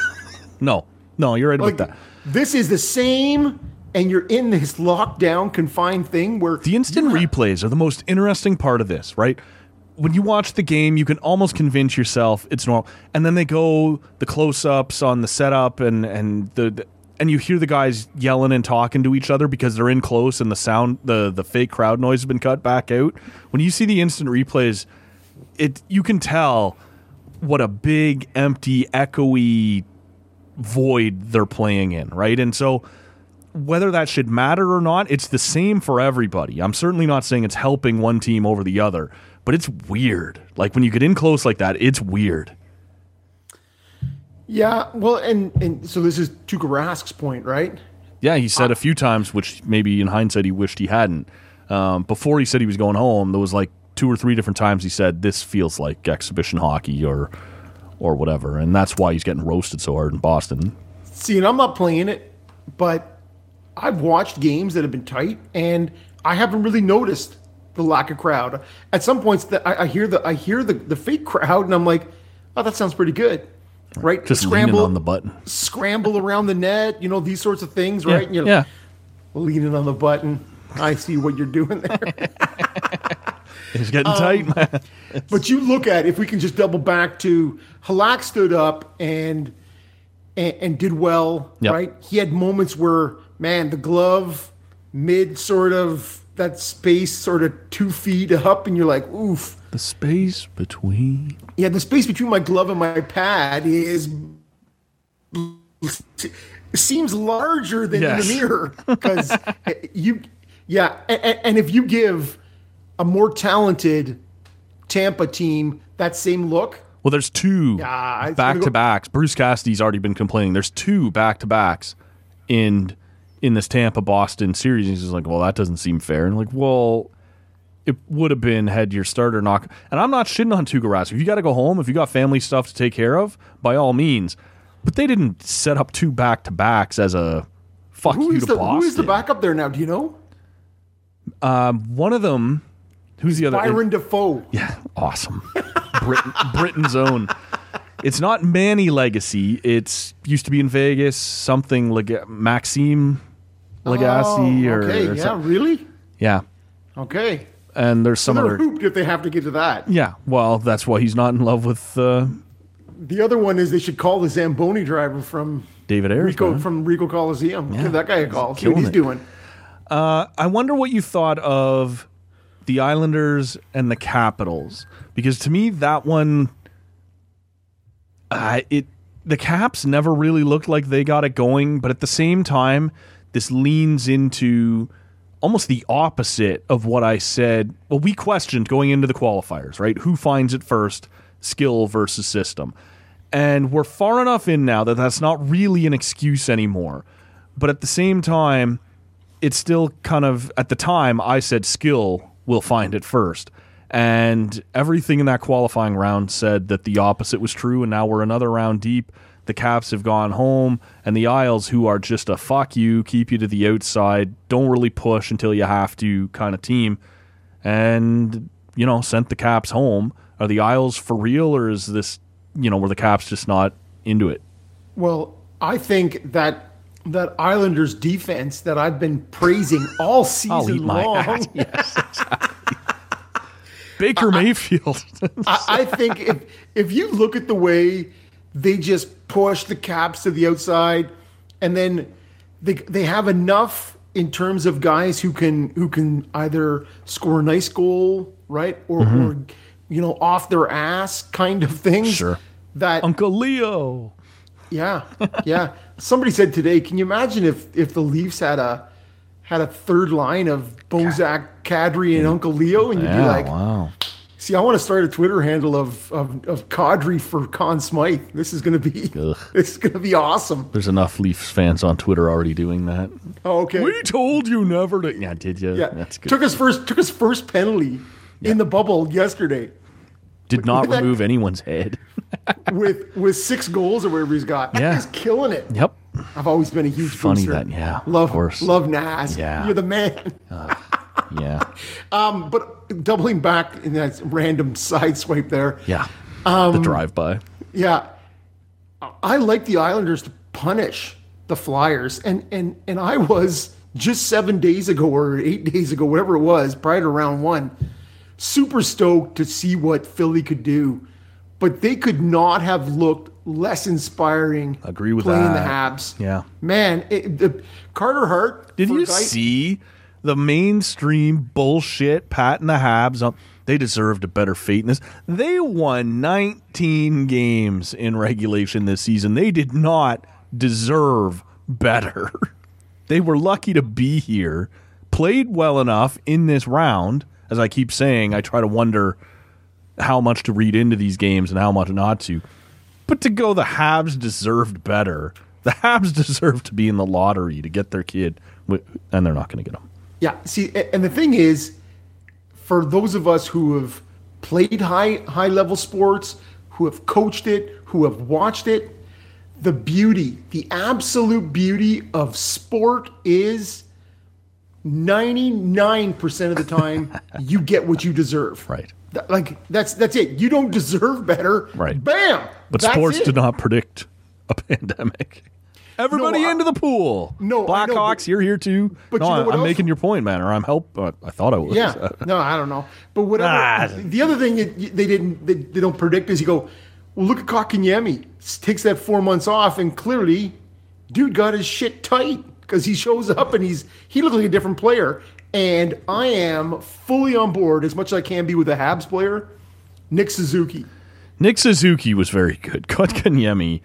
No, no, you're right Like about that. this is the same, and you're in this lockdown, confined thing where The instant you ha- replays are the most interesting part of this, right? when you watch the game, you can almost convince yourself it's normal. And then they go the close-ups on the setup, and and the, the and you hear the guys yelling and talking to each other because they're in close, and the sound, the the fake crowd noise has been cut back out. When you see the instant replays, it you can tell what a big, empty, echoey void they're playing in, right? And so whether that should matter or not, it's the same for everybody. I'm certainly not saying it's helping one team over the other, but it's weird. Like when you get in close like that, it's weird. Yeah, well, and, and so this is Tuukka Rask's point, right? Yeah, he said a few times, which maybe in hindsight he wished he hadn't. Um, before he said he was going home, there was like two or three different times he said, this feels like exhibition hockey or or whatever, and that's why he's getting roasted so hard in Boston. See, and I'm not playing it, but I've watched games that have been tight, and I haven't really noticed the lack of crowd. At some points, that I, I hear the I hear the, the fake crowd, and I'm like, oh, that sounds pretty good, right? Just scramble leaning on the button, scramble around the net, you know, these sorts of things, yeah, right? And you're yeah, leaning on the button. I see what you're doing there. It's getting um, tight, man. But you look at, if we can just double back to Halak stood up and and, and did well, yep. right? He had moments where, man, the glove mid sort of that space sort of two feet up, and you're like, oof. The space between. Yeah, the space between my glove and my pad is seems larger than yes. in the mirror because you, yeah, and, and if you give a more talented Tampa team that same look. Well, there's two yeah, back-to-backs. Go- Bruce Cassidy's already been complaining. There's two back-to-backs in in this Tampa-Boston series. He's just like, well, that doesn't seem fair. And like, well, it would have been had your starter knock. And I'm not shitting on Tuukka Rask. If you got to go home, if you got family stuff to take care of, by all means. But they didn't set up two back-to-backs as a fuck who you to the, Boston. Who is the backup there now? Do you know? Um, one of them... Who's the other? Byron it, Dafoe. Yeah, awesome. Britain, Britain's own. It's not Manny Legacy. It's used to be in Vegas. Something like Maxime Legacy oh, or okay, or yeah, something. really? Yeah. Okay. And there's some so they're other hooped if they have to get to that. Yeah. Well, that's why he's not in love with uh, the other one. Is they should call the Zamboni driver from David Ayers Rico, man. from Rico Coliseum. Yeah. Give that guy a call. He's See what he's it. doing. Uh, I wonder what you thought of the Islanders and the Capitals, because to me that one, uh, it the Caps never really looked like they got it going, but at the same time, this leans into almost the opposite of what I said. Well, we questioned going into the qualifiers, right? Who finds it first, skill versus system, and we're far enough in now that that's not really an excuse anymore. But at the same time, it's still kind of, at the time, I said skill will find it first. And everything in that qualifying round said that the opposite was true, and now we're another round deep. The Caps have gone home, and the Isles, who are just a fuck you, keep you to the outside, don't really push until you have to kind of team, and, you know, sent the Caps home. Are the Isles for real, or is this, you know, were the Caps just not into it? Well, I think that that Islanders defense that I've been praising all season long. Yes, exactly. Baker Mayfield. I, I think if if you look at the way they just push the Caps to the outside, and then they they have enough in terms of guys who can who can either score a nice goal, right, or, mm-hmm. or you know, off their ass kind of things. Sure. That Uncle Leo. Yeah, yeah. Somebody said today, can you imagine if if the Leafs had a had a third line of Bozak, Kadri, and Uncle Leo, and you'd yeah, be like, wow. See, I want to start a Twitter handle of of, of Kadri for Conn Smythe. This is going to be Ugh. this is going to be awesome. There's enough Leafs fans on Twitter already doing that. Oh, okay. We told you never to. Yeah, did you? Yeah, That's good. Took his first took his first penalty yeah. in the bubble yesterday. Did not with remove that, anyone's head. with with six goals or whatever he's got. Yeah. He's killing it. Yep. I've always been a huge Funny booster. that, yeah. Love, of course. love Nas. Yeah. You're the man. uh, yeah. Um, but doubling back in that random side swipe there. Yeah. Um, the drive-by. Yeah. I like the Islanders to punish the Flyers. And, and, and I was just seven days ago or eight days ago, whatever it was, prior to round one, super stoked to see what Philly could do, but they could not have looked less inspiring. Agree with playing that. the Habs. Yeah. Man, it, the, Carter Hart. Did for a you guy- see the mainstream bullshit patting the Habs up? They deserved a better fate in this. They won nineteen games in regulation this season. They did not deserve better. They were lucky to be here, played well enough in this round. As I keep saying, I try to wonder how much to read into these games and how much not to. But to go, the Habs deserved better. The Habs deserve to be in the lottery to get their kid, and they're not going to get him. Yeah, see, and the thing is, for those of us who have played high high level sports, who have coached it, who have watched it, the beauty, the absolute beauty of sport is ninety-nine percent of the time you get what you deserve. Right. Th- Like that's that's it. You don't deserve better. Right. Bam. But That's sports it. did not predict a pandemic. Everybody No, I- into the pool. No, I know, Blackhawks, but- you're here too. but no, you know I- what I'm else? making your point, man, or I'm help. Uh, I thought I was. Yeah. No, I don't know. But whatever. Ah. The other thing that they didn't, they, they don't predict is you go, well, look at Kotkaniemi. Takes that four months off, and clearly, dude got his shit tight because he shows up and he's he looks like a different player. And I am fully on board as much as I can be with a Habs player, Nick Suzuki. Nick Suzuki was very good. Kotkaniemi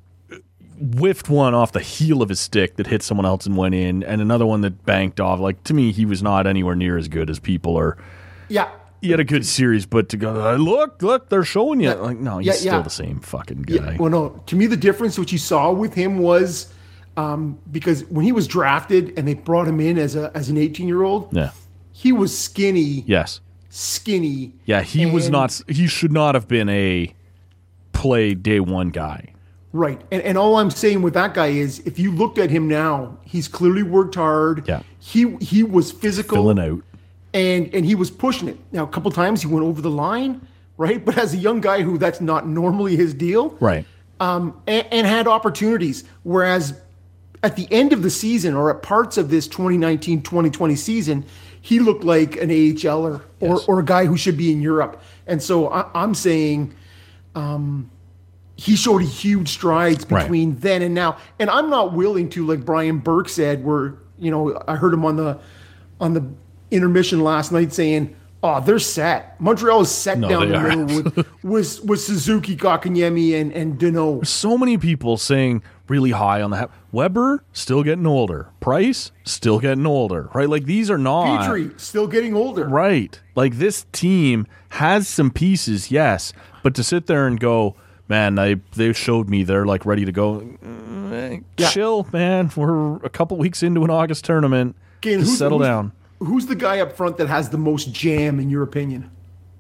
whiffed one off the heel of his stick that hit someone else and went in, and another one that banked off. Like, to me, he was not anywhere near as good as people are. Yeah. He had a good series, but to go, uh, look, look, they're showing you. Yeah. Like, no, he's Yeah, still yeah. the same fucking guy. Yeah, well, no. To me, the difference which you saw with him was um, because when he was drafted and they brought him in as a as an eighteen year old, Yeah. he was skinny, Yes. skinny. Yeah, he was and- not. He should not have been a play day one guy. Right. And, and all I'm saying with that guy is if you looked at him now, he's clearly worked hard. Yeah. He he was physical. Filling out. And and he was pushing it. Now, a couple times he went over the line, right? But as a young guy who that's not normally his deal. Right. Um, and, and had opportunities. Whereas at the end of the season or at parts of this twenty nineteen twenty twenty season, he looked like an A H L er or, Yes. or a guy who should be in Europe. And so I, I'm saying um, he showed huge strides Right. between then and now. And I'm not willing to, like Brian Burke said, where, you know, I heard him on the on the intermission last night saying, oh, they're set. Montreal is set No, down they the are. middle with, with, with Suzuki, Kotkaniemi, and, and Deneau. So many people saying really high on the ha- Weber still getting older. Price still getting older. Right? Like these are not Petrie, still getting older. right. Like this team has some pieces, yes, but to sit there and go, man, they they showed me they're like ready to go. Mm, Yeah. Chill, man. We're a couple weeks into an August tournament. Okay, and Just who's- settle who's- down. Who's the guy up front that has the most jam, in your opinion?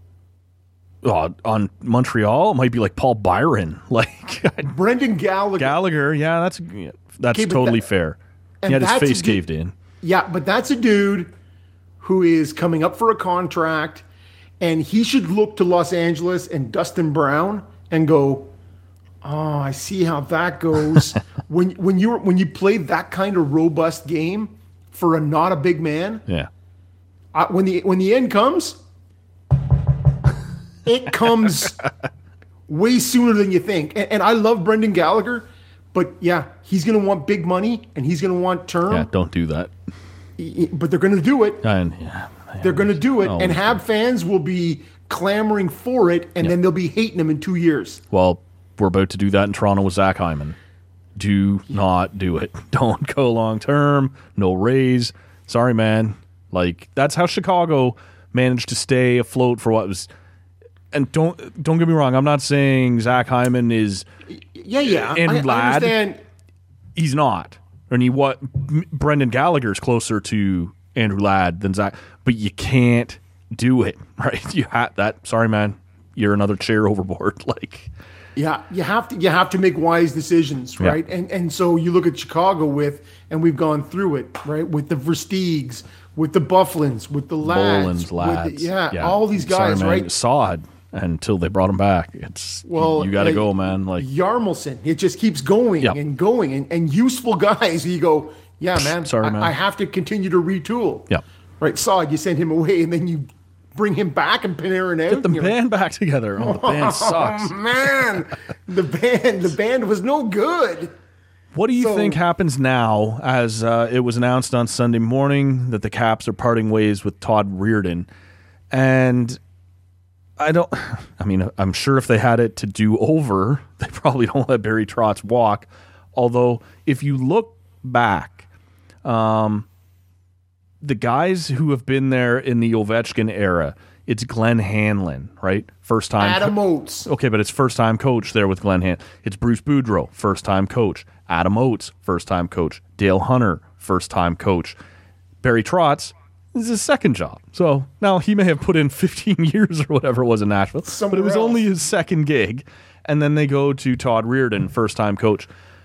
Oh, on Montreal, it might be like Paul Byron, like Brendan Gallagher. Gallagher. Yeah, that's yeah, that's Okay, but totally that- fair. and He had his that's face a dude- caved in. Yeah, but that's a dude who is coming up for a contract, and he should look to Los Angeles and Dustin Brown and go, "Oh, I see how that goes." when when you when you play that kind of robust game for a not a big man, Yeah. uh, when the when the end comes, it comes way sooner than you think. And, and I love Brendan Gallagher, but yeah, he's going to want big money and he's going to want term. Yeah, don't do that. But they're going to do it. And yeah, They're going to do it, Oh, and have fans will be clamoring for it, and then they'll be hating them in two years. well, we're about to do that in Toronto with Zach Hyman. Do not do it. Don't go long term. No raise. Sorry, man. Like that's how Chicago managed to stay afloat for what was. And don't don't get me wrong. I'm not saying Zach Hyman is. Yeah, yeah. And I, I Ladd- understand. He's not. And he what? M- Brendan Gallagher's closer to Andrew Ladd than Zach. But you can't do it, right? You have that. Sorry, man. You're another chair overboard. Like. Yeah, you have to you have to make wise decisions, Yeah. right? And and so you look at Chicago with, and we've gone through it, right? With the Versteegs, with the Bufflins, with the Lads, Bolins, with lads. the, yeah, all these Sorry, guys, man. right? Sod until they brought him back. It's Well, you got to uh, go, man. Like Yarmelson, it just keeps going Yep. and going, and, and useful guys. You go, yeah, man. Sorry, I, man. I have to continue to retool. Yep. Right, Sod, you send him away, and then you bring him back and Panarin out. Get the and you're like, band back together. Oh, the band sucks. Oh, man, the band, the band was no good. What do you So- think happens now as uh, it was announced on Sunday morning that the Caps are parting ways with Todd Reirden? And I don't, I mean, I'm sure if they had it to do over, they probably don't let Barry Trotz walk. Although, if you look back, um, the guys who have been there in the Ovechkin era, it's Glenn Hanlon, right? First time. Adam Oates. Okay, but it's first time coach there with Glenn Hanlon. It's Bruce Boudreau, first time coach. Adam Oates, first time coach. Dale Hunter, first time coach. Barry Trotz, this is his second job. So now he may have put in fifteen years or whatever it was in Nashville, Somewhere but it was else. only his second gig. And then they go to Todd Reirden, first time coach.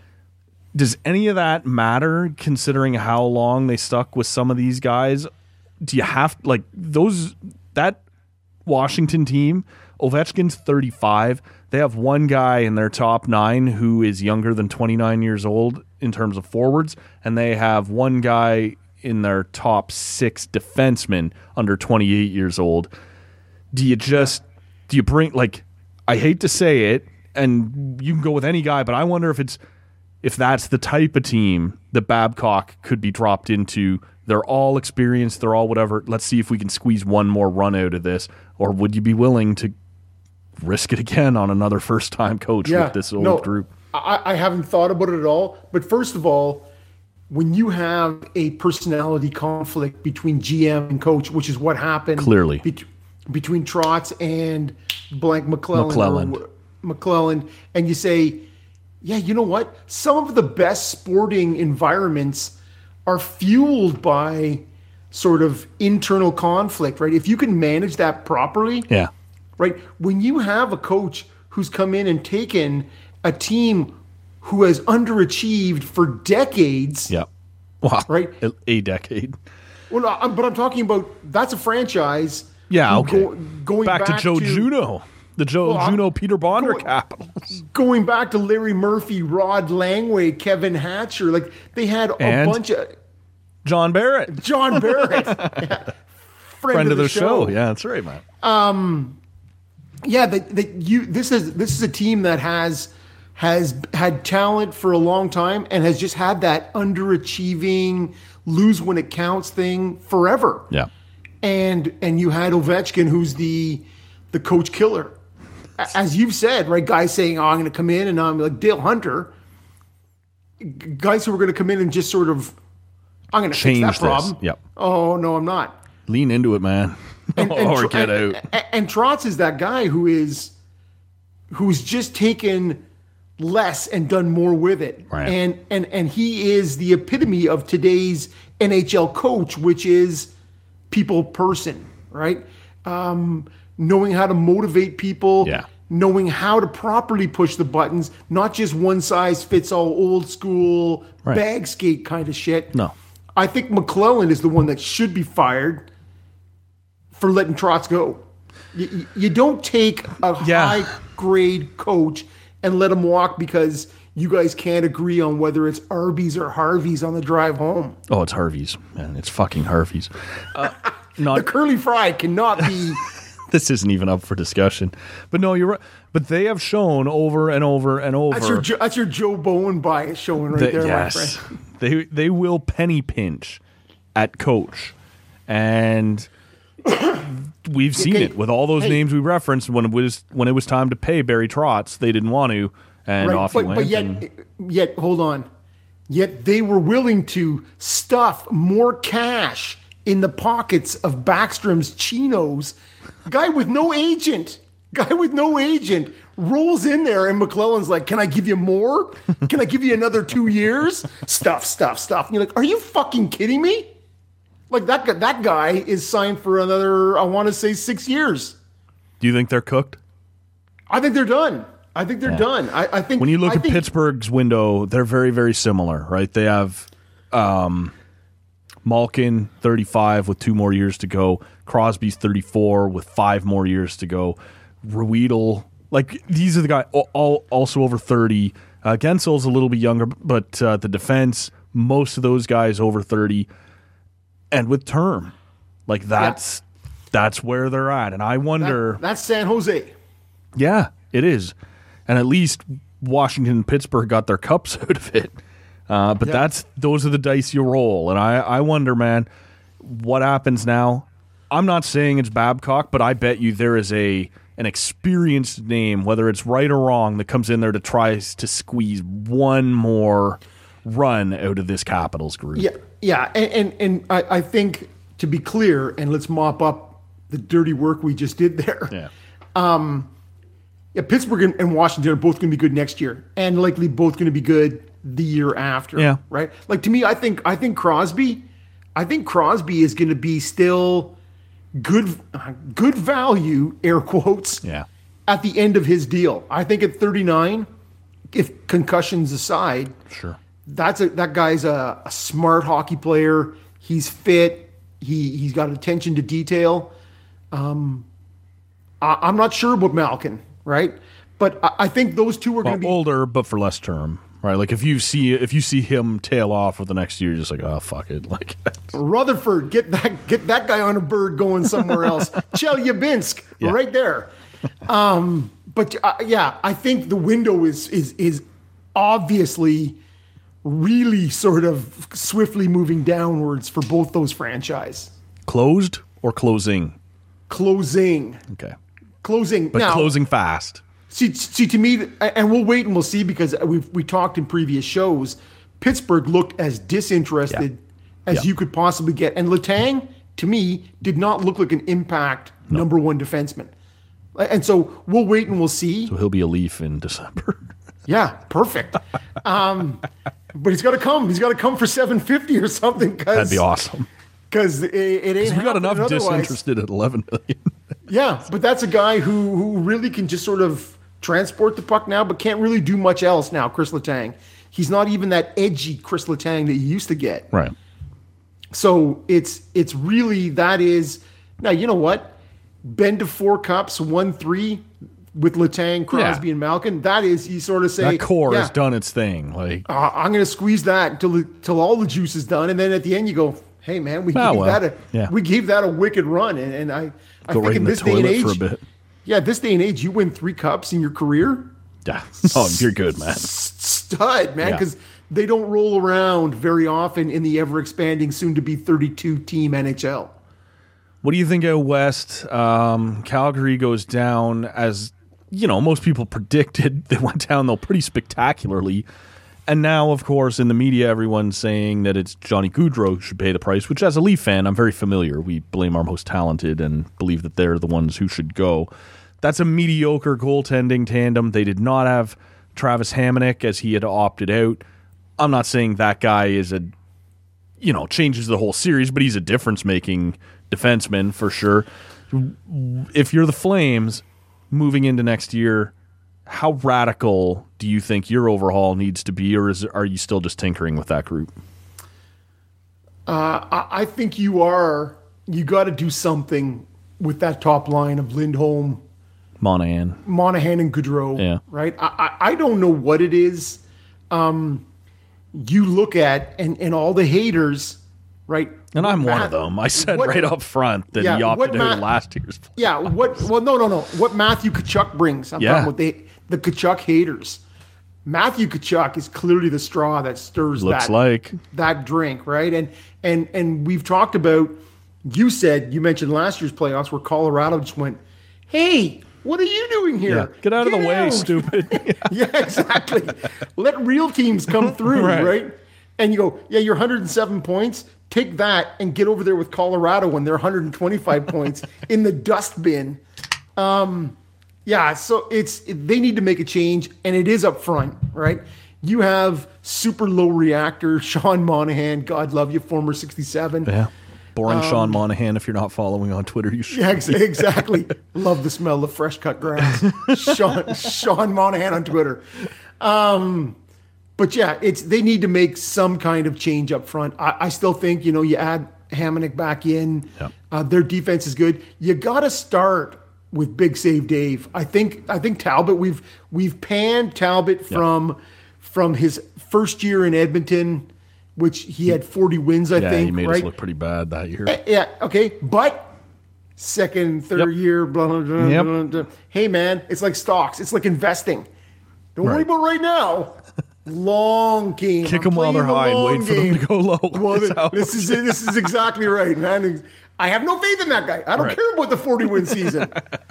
Does any of that matter considering how long they stuck with some of these guys? Do you have, like, those, that Washington team, Ovechkin's thirty-five. They have one guy in their top nine who is younger than twenty-nine years old in terms of forwards, and they have one guy in their top six defensemen under twenty-eight years old. Do you just, do you bring, like, I hate to say it, and you can go with any guy, but I wonder if it's, if that's the type of team that Babcock could be dropped into. They're all experienced, they're all whatever. Let's see if we can squeeze one more run out of this. Or would you be willing to risk it again on another first-time coach with this old no, group? I, I haven't thought about it at all. But first of all, when you have a personality conflict between G M and coach, which is what happened Clearly. bet- between Trotz and blank McClellan, McClelland. or McClellan, and you say, yeah, you know what? Some of the best sporting environments are fueled by sort of internal conflict, right? If you can manage that properly, Yeah. right? When you have a coach who's come in and taken a team who has underachieved for decades, Yeah. Wow. Right? A, a decade. well, no, I'm- but I'm talking about that's a franchise. Yeah, who okay. go- going back, back, to Joe Juno. The Joe Well, I'm- Juno Peter Bonder go- Capitals. going back to Larry Murphy, Rod Langway, Kevin Hatcher, like they had a And bunch of John Barrett. John Barrett, yeah, friend, Friend of the, show. Yeah, that's right, man. Yeah, that that you this is this is a team that has has had talent for a long time and has just had that underachieving, lose when it counts thing forever. Yeah. And and you had Ovechkin, who's the the coach killer, A- as you've said, right? Guys saying, "Oh, I'm going to come in," and I'm like Dale Hunter. G- Guys who are going to come in and just sort of, I'm going to fix Change that this. problem. Yep. Oh no, I'm not. Lean into it, man. And, and, or Tr- get and, out. And, and Trotz is that guy who is, who's just taken less and done more with it. Right. And and and he is the epitome of today's N H L coach, which is people person, right? Um, knowing how to motivate people. Yeah. Knowing how to properly push the buttons, not just one size fits all, old school Right. bag skate kind of shit. No. I think McClellan is the one that should be fired for letting Trotz go. You, you- you don't take a Yeah. high grade coach and let him walk because you guys can't agree on whether it's Arby's or Harvey's on the drive home. Oh, it's Harvey's, man. It's fucking Harvey's. Uh, The not curly fry cannot be. this isn't even up for discussion. But no, you're right. But they have shown over and over and over. That's your Jo- that's your Joe Bowen bias showing right that- there, yes, my friend. they they will penny pinch at coach, and we've seen Okay, it with all those hey. names we referenced. When it was when it was time to pay Barry Trotz, they didn't want to, and Right, off but, he went. but yet, and- yet, hold on. Yet they were willing to stuff more cash in the pockets of Backstrom's chinos. Guy with no agent, guy with no agent rolls in there, and McClellan's like, "Can I give you more? Can I give you another two years?" Stuff, stuff, stuff. And you're like, "Are you fucking kidding me?" Like that guy, that guy is signed for another, I want to say, six years. do you think they're cooked? I think they're done. I think they're done. I, I think When you look I at think, Pittsburgh's window, they're very, very similar, right? They have um, Malkin, thirty-five, with two more years to go. Crosby's thirty-four, with five more years to go. Ruedel, like, these are the guys, all, all also over thirty. Uh, Gensel's a little bit younger, but uh, the defense, most of those guys over thirty. And with term, like, that's that's where they're at. And I wonder. That, that's San Jose. Yeah, it is. And at least Washington and Pittsburgh got their cups out of it. Uh, but yeah. that's those are the dice you roll. And I, I wonder, man, what happens now? I'm not saying it's Babcock, but I bet you there is a an experienced name, whether it's right or wrong, that comes in there to try to squeeze one more run out of this Capitals group. Yeah, yeah, and and, and I, I think, to be clear, and let's mop up the dirty work we just did there. Yeah. Um, yeah, Pittsburgh and, and Washington are both going to be good next year, and likely both going to be good the year after. Yeah. Right. Like, to me, I think I think Crosby, I think Crosby is going to be still good, good value, air quotes. Yeah. At the end of his deal, I think at thirty-nine, if concussions aside, Sure. that's a that guy's a, a smart hockey player. He's fit. He he's got attention to detail. Um, I, I'm not sure about Malkin, right? But I, I think those two are Well, going to be older, but for less term, right? Like if you see if you see him tail off for the next year, you're just like, oh fuck it, like Rutherford. Get that get that guy on a bird going somewhere else. Chelyabinsk, Yeah. right there. Um, but uh, yeah, I think the window is is is obviously really sort of swiftly moving downwards for both those franchise. closed or closing. Closing, Okay, closing, but now, closing fast. See, see, to me, and we'll wait and we'll see because we've we talked in previous shows. Pittsburgh looked as disinterested Yeah. as Yeah. you could possibly get, and Letang, to me, did not look like an impact No. number one defenseman. And so we'll wait and we'll see. So he'll be a Leaf in December. Yeah, perfect. um, but he's got to come. He's got to come for seven fifty or something. That'd be awesome. Because it, it ain't. We got happening enough otherwise. disinterested at eleven million. Yeah, but that's a guy who who really can just sort of transport the puck now, but can't really do much else now. Chris Letang, he's not even that edgy Chris Letang that you used to get. Right. So it's it's really that is now. You know what? Been to four cups, won three with Letang, Crosby, Yeah. and Malkin. That is you sort of say That core yeah, has done its thing. Like uh, I'm going to squeeze that until till all the juice is done, and then at the end you go, hey man, we Ah, gave well, that a yeah. we gave that a wicked run, and, and I I go think right in in the this day and toilet age, for a bit. yeah, this day and age, you win three cups in your career, Yeah. Oh, you're good, man. stud man, Yeah. because they don't roll around very often in the ever expanding, soon to be thirty-two team N H L. What do you think out west? Um, Calgary goes down as, you know, most people predicted. They went down, though, pretty spectacularly. And now, of course, in the media, everyone's saying that it's Johnny Gaudreau who should pay the price, which as a Leaf fan, I'm very familiar. We blame our most talented and believe that they're the ones who should go. That's a mediocre goaltending tandem. They did not have Travis Hamonic as he had opted out. I'm not saying that guy is a, you know, changes the whole series, but he's a difference-making defenseman for sure. If you're the Flames moving into next year, how radical do you think your overhaul needs to be, or is are you still just tinkering with that group? Uh, I, I think you are. You got to do something with that top line of Lindholm, Monahan. Monahan, and Gaudreau. Yeah. Right. I, I I don't know what it is. Um, you look at and and all the haters, right? And I'm What one Ma- of them. I said what- right up front that Yeah, he what opted out Ma- of last year's. Yeah. What? Well, no, no, no. What Matthew Tkachuk brings. I'm Yeah. talking about the the Tkachuk haters. Matthew Tkachuk is clearly the straw that stirs Looks that like. that drink, right? And and and we've talked about. You said you mentioned last year's playoffs where Colorado just went, "Hey, what are you doing here? Yeah. Get out of the way, out." stupid. Yeah, exactly. Let real teams come through, Right. right. And you go, yeah, you're one hundred seven points. Take that and get over there with Colorado when they're one hundred twenty-five points in the dust bin. Um, yeah, so it's they need to make a change, and it is up front, right? You have super low reactor Sean Monahan, God love you, former sixty-seven. Yeah. Boring Sean Monahan. If you're not following on Twitter, you should. Yeah, ex- exactly. Love the smell of fresh cut grass. Sean, Sean Monahan on Twitter. Um, but yeah, it's they need to make some kind of change up front. I, I still think, you know, you add Hamonic back in. Yep. Uh, their defense is good. You got to start with Big Save Dave. I think I think Talbot. We've we've panned Talbot from from his first year in Edmonton, which he had forty wins. I Yeah, think. he made right? us look pretty bad that year. Yeah, okay, but second, third Yep. year, blah, blah, blah, Yep. blah, blah. Hey, man, it's like stocks. It's like investing. Don't worry Right. about right now. Long game. Kick I'm 'em while they're playing the high and long wait for them to game. go low. Well, That's how it this is this is exactly right, man. I have no faith in that guy. I don't Right. care about the forty win season.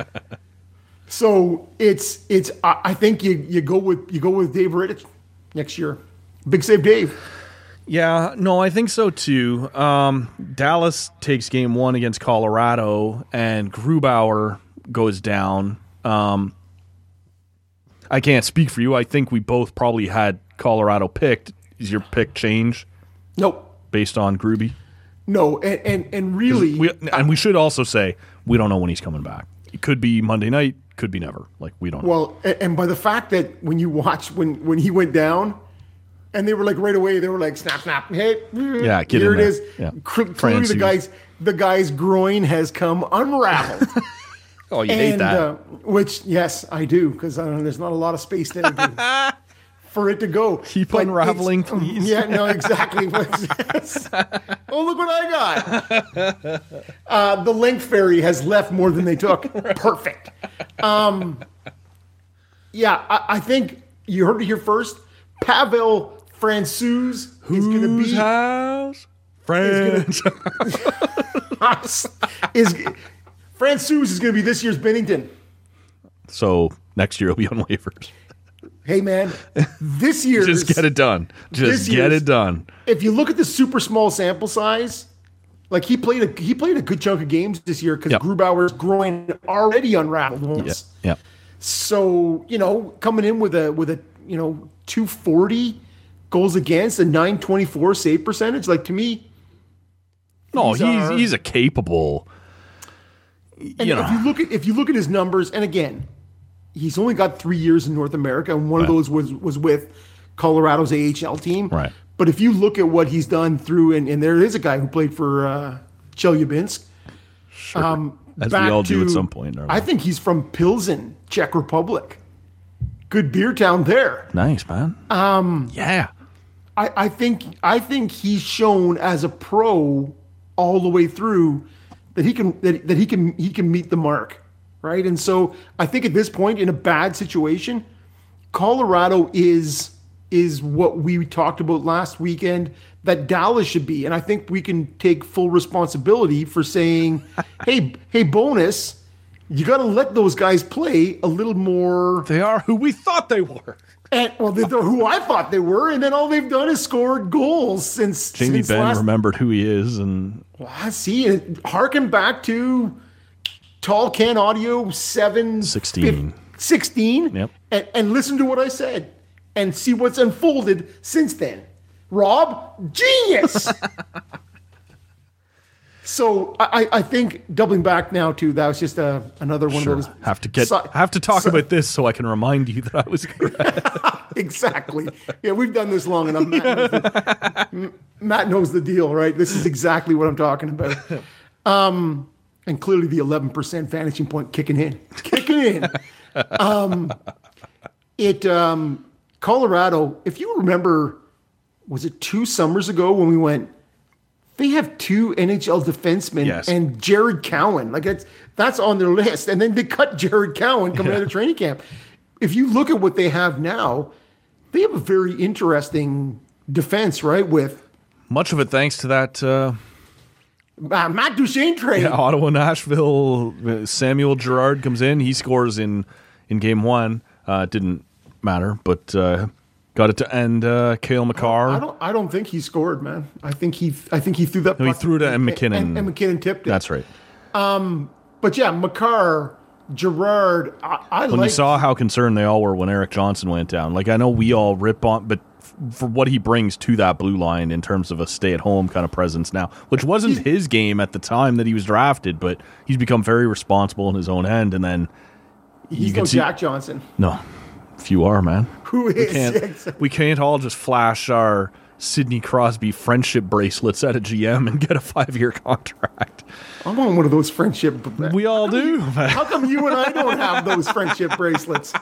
So it's it's. I I think you you go with you go with Dave Rittich next year. Big save, Dave. Yeah, no, I think so too. Um, Dallas takes game one against Colorado, and Grubauer goes down. Um, I can't speak for you. I think we both probably had Colorado picked. Is your pick change Nope. based on Gruby? No, and and, and really, We, and we should also say we don't know when he's coming back. It could be Monday night, could be never. Like we don't know. well, and, and by the fact that when you watch when when he went down, and they were like right away, they were like snap, snap, hey, Yeah, get here in it there. is. Yeah. Cl- Clearly, the Francis. guy's the guy's groin has come unraveled. Oh, you hate and that. uh, which yes, I do because uh, there's not a lot of space there to, for it to go. Keep But unraveling, it's- please. Yeah, no, exactly. Yes. Oh, look what I got. Uh, the length fairy has left more than they took. Perfect. Um, yeah, I, I think you heard it here first. Pavel Francouz is going to Whose be house? France. is Francouz is going to be this year's Bennington. So next year he'll be on waivers. Hey man, this year Just get it done. Just this get year's- it done. If you look at the super small sample size, like he played a he played a good chunk of games this year because Yep. Grubauer's groin already unraveled Yeah. once. Yeah. So you know, coming in with a with a you know two forty goals against, a nine twenty-four save percentage, like to me, No, These he's are- he's a capable. and You know. if you look at if you look at his numbers, and again, he's only got three years in North America, and one of Right. those was was with Colorado's A H L team. Right. But if you look at what he's done through, and, and there is a guy who played for uh, Chelyabinsk. Um, As we back all do at to- some point in our I life. think he's from Pilsen, Czech Republic. Good beer town there. Nice, man. Um. Yeah. I, I think I think he's shown as a pro all the way through that he can that, that he can he can meet the mark, right? And so I think at this point in a bad situation, Colorado is is what we talked about last weekend that Dallas should be, and I think we can take full responsibility for saying, hey hey bonus, you got to let those guys play a little more. They are who we thought they were. And, well, they're who I thought they were, and then all they've done is scored goals since Jamie since Benn last. remembered who he is, and Well, I see it. Harken back to Tall Can Audio seven sixteen. fif- sixteen, Yep. and, and listen to what I said, and see what's unfolded since then. Rob, genius. So I, I think doubling back now to that was just a, another one sure, of those. have to get si- have to talk si- about this so I can remind you that I was correct. Exactly. Yeah, we've done this long enough. Matt, knows the, M- Matt knows the deal, right? This is exactly what I'm talking about. Um, and clearly the eleven percent vanishing point kicking in. Kicking in. Um, it, um, Colorado, if you remember, was it two summers ago when we went, they have two N H L defensemen Yes. and Jared Cowan. Like that's that's on their list. And then they cut Jared Cowan coming Yeah. out of training camp. If you look at what they have now, they have a very interesting defense, right? With Much of it thanks to that uh, uh, Matt Duchene trade. yeah, Ottawa Nashville. uh, Samuel Girard comes in. He scores in in game one. Uh, didn't matter, but uh, got it to end. Uh, Cale McCarr. I don't. I don't think he scored, man. I think he. I think he threw that. No, he puck- threw it to M. McKinnon. And, and McKinnon tipped it. That's right. But yeah, McCarr, Gerard. I, I When like. you saw how concerned they all were when Eric Johnson went down, like I know we all rip on, but f- for what he brings to that blue line in terms of a stay-at-home kind of presence now, which wasn't his game at the time that he was drafted, but he's become very responsible in his own end. And then he's can no see- Jack Johnson. no, few are, man. Who We is? can't, Exactly. we can't all just flash our Sidney Crosby friendship bracelets at a G M and get a five-year contract. I'm on one of those friendship. We all do. How come you and I don't have those friendship bracelets?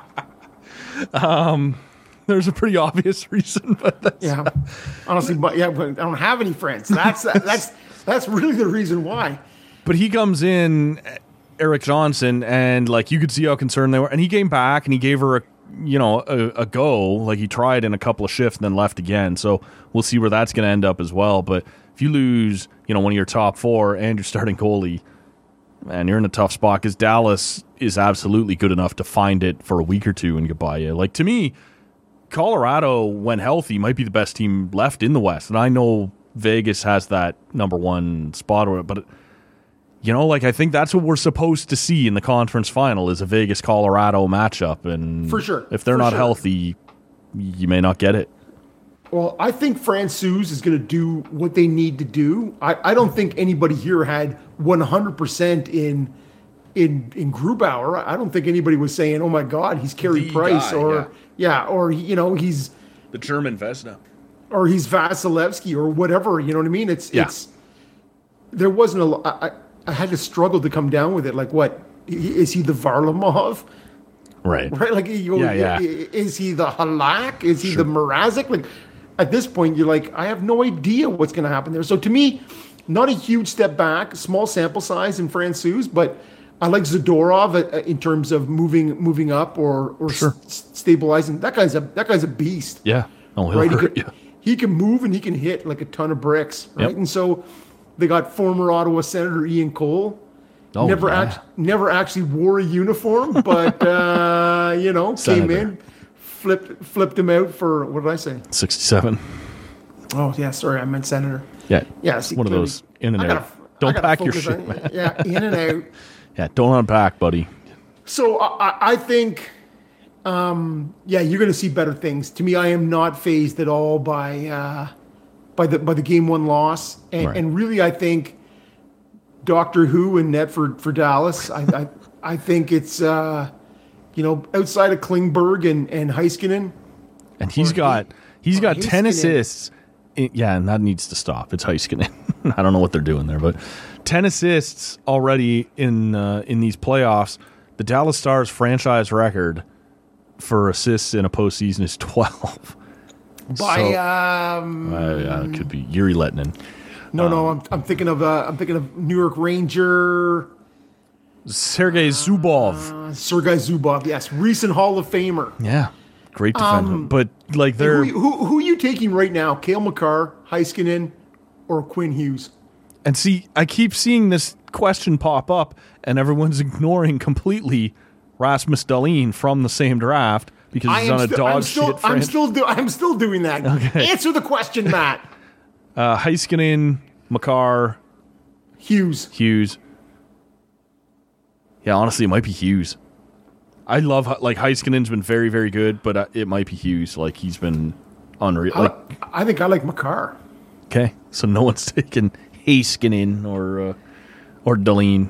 There's a pretty obvious reason, but that's, Yeah, honestly, but yeah, but I don't have any friends. That's that's that's really the reason why. But he comes in, Eric Johnson, and like you could see how concerned they were. And he came back and he gave her a, you know, a, a go. Like he tried in a couple of shifts and then left again. So we'll see where that's going to end up as well. But if you lose, you know, one of your top four and your starting goalie, man, you're in a tough spot because Dallas is absolutely good enough to find it for a week or two and get by you. Like, to me, Colorado, when healthy, might be the best team left in the West. And I know Vegas has that number one spot, but, you know, like, I think that's what we're supposed to see in the conference final is a Vegas-Colorado matchup. And for sure, if they're for not sure. healthy, you may not get it. Well, I think Francouz is going to do what they need to do. I, I don't think anybody here had one hundred percent in in in Grubauer. I don't think anybody was saying, "Oh my God, he's Carey The Price," guy, or yeah. yeah, or you know, he's The German Vesna. or he's Vasilevsky or whatever. You know what I mean? It's Yeah. it's there wasn't a. lo- I, I I had to struggle to come down with it. Like, what is he the Varlamov? Right. Right? Like, you go, Yeah, yeah. is he the Halak? Is he the Mrazek? Like, at this point, you're like, I have no idea what's going to happen there. So to me, not a huge step back, small sample size in Francouz, but I like Zadorov uh, in terms of moving moving up or or Sure. s- stabilizing. That guy's a that guy's a beast. Yeah. Oh, he'll Right? He hurt can, you. he can move and he can hit like a ton of bricks. Right? Yep. And so they got former Ottawa Senator Ian Cole. Oh, never yeah. act, never actually wore a uniform, but uh, you know, came Senator. in, flipped flipped him out for what did I say? sixty-seven. Oh yeah, sorry, I meant senator. Yeah. Yeah, see, One of clearly- those in and I out. gotta- I Don't gotta pack your focus shit, on- man. Yeah, in and out. Yeah, don't unpack, buddy. So I, I- I think, um, yeah, you're going to see better things. To me, I am not phased at all by uh, by the by the game one loss, and, Right. and really, I think Doctor Who and net for for Dallas. I I, I think it's uh, you know outside of Klingberg and and Heiskanen. And he's Or got he's or got ten Heiskanen. assists. In, yeah, and that needs to stop. It's Heiskanen. I don't know what they're doing there, but ten assists already in uh, in these playoffs. The Dallas Stars franchise record for assists in a postseason is twelve. By So- um, Uh, yeah, it could be Yuri Lettinen. no no, I'm I'm thinking of uh, I'm thinking of New York Ranger. Sergei Zubov. Uh, Sergei Zubov, yes, recent Hall of Famer. Yeah, great defender. but like they're Who, who, who are you taking right now? Cale Makar, Heiskanen, or Quinn Hughes? and see, I keep seeing this question pop up, and everyone's ignoring completely Rasmus Dahlin from the same draft because I he's am on a sti- dog I'm still, shit I'm franchise. still, do, I'm still doing that. Okay. Answer the question, Matt. Uh, Heiskanen, Makar, Hughes. Hughes. Yeah, honestly, it might be Hughes. I love like Heiskanen's been very, very good, but uh, it might be Hughes. Like he's been unreal. I, Like I think I like Makar. okay, so no one's taking Heiskanen or uh, or Dahlin.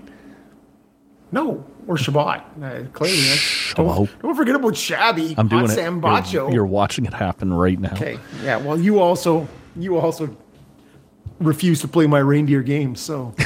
No, or Shabbat. Uh, clearly, that's- Shabbat. don't, don't forget about Shabby. I'm doing Hot it. Sam You're, Bacho. you're watching it happen right now. Okay. Yeah. Well, you also, you also refuse to play my reindeer games. So,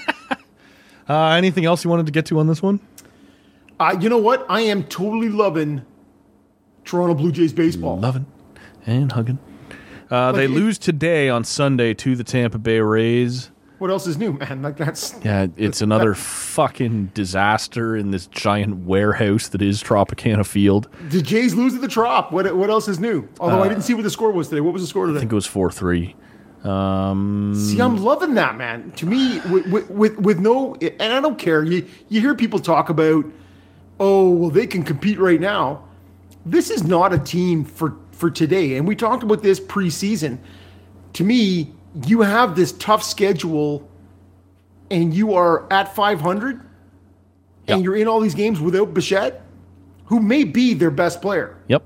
Uh, anything else you wanted to get to on this one? uh, you know what? I am totally loving Toronto Blue Jays baseball. Loving and hugging. Uh, they it- lose today on Sunday to the Tampa Bay Rays. What else is new, man? Like that's Yeah, it's another fucking disaster in this giant warehouse that is Tropicana Field. the Jays lose to the Trop. What what else is new? Although I didn't see what the score was today. What was the score Uh, I today? think it was four three. Um, See, I'm loving that, man. To me, with, with with with no, and I don't care. You you hear people talk about, oh, well, they can compete right now. This is not a team for for today, and we talked about this preseason. To me, you have this tough schedule, and you are at five hundred, and Yeah. you're in all these games without Bichette, who may be their best player. Yep.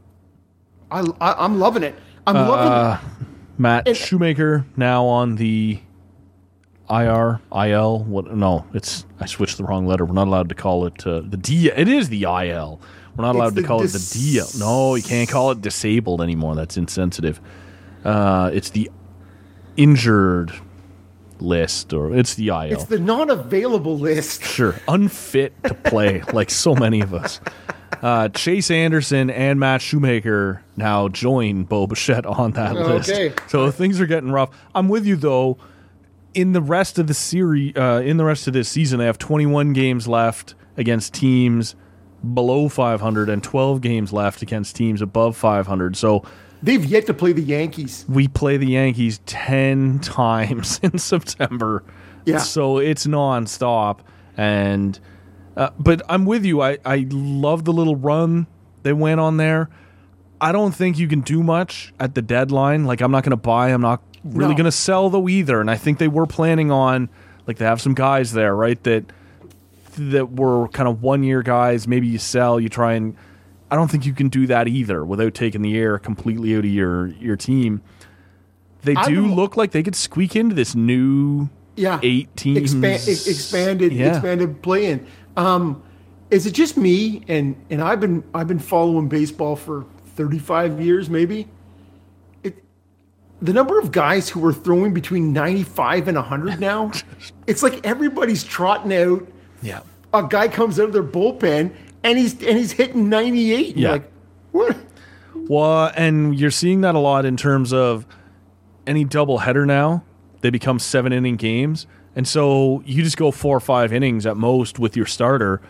I, I I'm loving it. I'm loving it. Matt And- Shoemaker now on the I R, I L. What? No, it's I switched the wrong letter. We're not allowed to call it uh, the D. It is the I L. We're not allowed It's to the call dis- it the D L. No, you can't call it disabled anymore. That's insensitive. Uh, it's the injured list, or it's the I L. It's the non-available list. Sure, unfit to play, like so many of us. Uh, Chase Anderson and Matt Shoemaker now join Bo Bichette on that Okay. list. So things are getting rough. I'm with you, though. in the rest of the series, uh, in the rest of this season, they have twenty-one games left against teams below five hundred and twelve games left against teams above five hundred. So they've yet to play the Yankees. We play the Yankees ten times in September. Yeah. So it's nonstop. And uh, but I'm with you. I, I love the little run they went on there. I don't think you can do much at the deadline. Like, I'm not going to buy. I'm not really No. going to sell, though, either. And I think they were planning on, like, they have some guys there, right, that that were kind of one-year guys. Maybe you sell, you try and... I don't think you can do that either without taking the air completely out of your, your team. They I do don't- look like they could squeak into this new Yeah, eight teams. Expa- ex- expanded, Yeah. expanded play-in. Um, is it just me? And and I've been I've been following baseball for thirty-five years, maybe. It, the number of guys who are throwing between ninety-five and one hundred now, it's like everybody's trotting out. Yeah. A guy comes out of their bullpen and he's and he's hitting ninety-eight. Yeah. You're like, what? Well, and you're seeing that a lot in terms of any doubleheader now. They become seven-inning games. And so you just go four or five innings at most with your starter.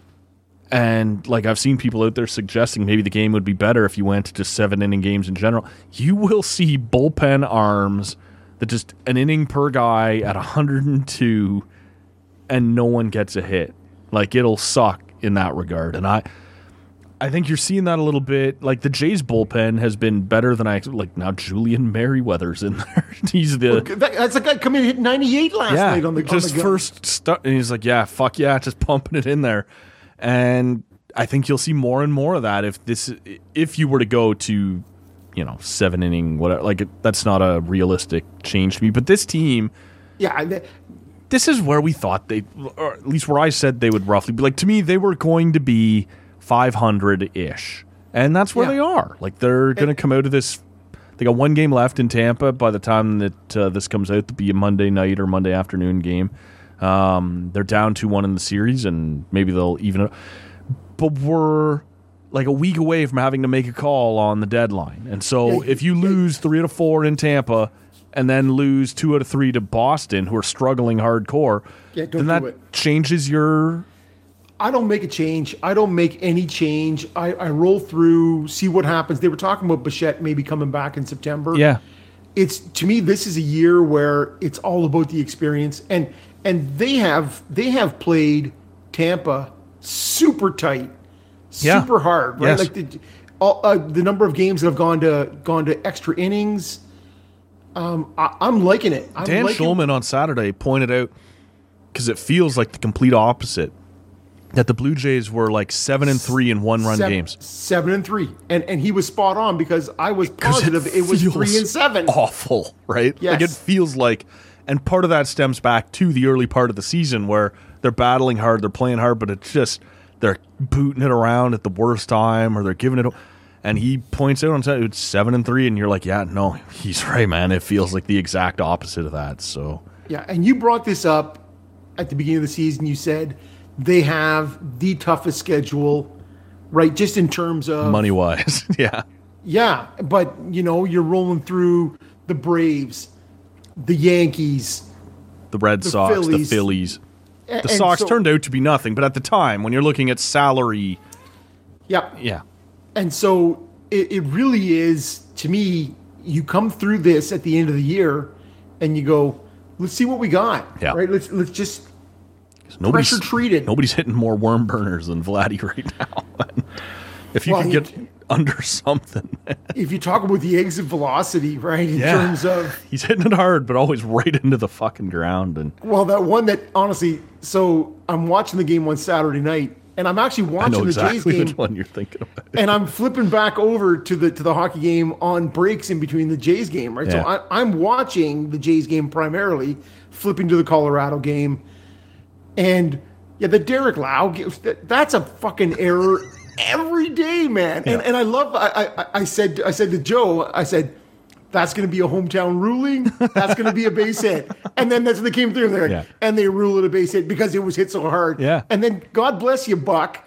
And, like, I've seen people out there suggesting maybe the game would be better if you went to just seven-inning games in general. You will see bullpen arms that just an inning per guy at one hundred two and no one gets a hit. Like, it'll suck in that regard. And I... I think you're seeing that a little bit. Like, the Jays bullpen has been better than I like. Now Julian Merriweather's in there. He's the That, that's a guy coming in and hit ninety-eight last yeah, night on the just on the gun. first start, and he's like, yeah, fuck yeah, just pumping it in there. And I think you'll see more and more of that if this if you were to go to, you know, seven inning whatever. Like, that's not a realistic change to me. But this team, Yeah, that, this is where we thought they, or at least where I said they would roughly be. Like, to me, they were going to be five hundred-ish. And that's where Yeah. they are. Like, they're going to come out of this. They got one game left in Tampa by the time that uh, this comes out to be a Monday night or Monday afternoon game. Um, they're down two one in the series, and maybe they'll even it. But we're like a week away from having to make a call on the deadline. And so Yeah, if you yeah. lose three out of four in Tampa and then lose two out of three to Boston, who are struggling hardcore, Yeah, don't then do that it. changes your... I don't make a change. I don't make any change. I, I roll through, see what happens. They were talking about Bichette maybe coming back in September. Yeah. It's to me, this is a year where it's all about the experience, and and they have they have played Tampa super tight, Yeah. super hard, right? Yes. Like the all, uh, the number of games that have gone to gone to extra innings. Um, I, I'm liking it. I'm Dan liking, Schulman on Saturday pointed out, because it feels like the complete opposite, that the Blue Jays were like seven and three in one-run seven, games. seven and three, and and he was spot on because I was positive it, was feels three and seven. Awful, right? Yes. Like, it feels like, and part of that stems back to the early part of the season where they're battling hard, they're playing hard, but it's just they're booting it around at the worst time, or they're giving it. And he points out on Saturday, it's seven and three, and you're like, yeah, no, he's right, man. It feels like the exact opposite of that. So Yeah, and you brought this up at the beginning of the season. You said they have the toughest schedule, right? Just in terms of money wise, yeah. Yeah, but you know, you're rolling through the Braves, the Yankees. The Red The Sox, Phillies. the Phillies. a- The and Sox so- turned out to be nothing, but at the time, when you're looking at salary, Yeah, yeah. and so it, it really is, to me, you come through this at the end of the year and you go, let's see what we got. Yeah. Right? Let's let's just Nobody's, pressure treated. Nobody's hitting more worm burners than Vladdy right now. If you Well, can he- get under something, if you talk about the exit velocity, right? In Yeah. terms of he's hitting it hard, but always right into the fucking ground. And well, that one that honestly, so I'm watching the game one Saturday night, and I'm actually I watching know the exactly Jays game, which one you're thinking about. and I'm flipping back over to the to the hockey game on breaks in between the Jays game, right? Yeah. So I, I'm watching the Jays game primarily, flipping to the Colorado game, and yeah, the Derek Lau, that- that's a fucking error every day, man. And Yeah. and I love. I, I I said I said to Joe, I said, that's going to be a hometown ruling. That's going to be a base hit. And then that's when they came through and they're like, Yeah. and they rule it a base hit because it was hit so hard. Yeah. And then God bless you, Buck.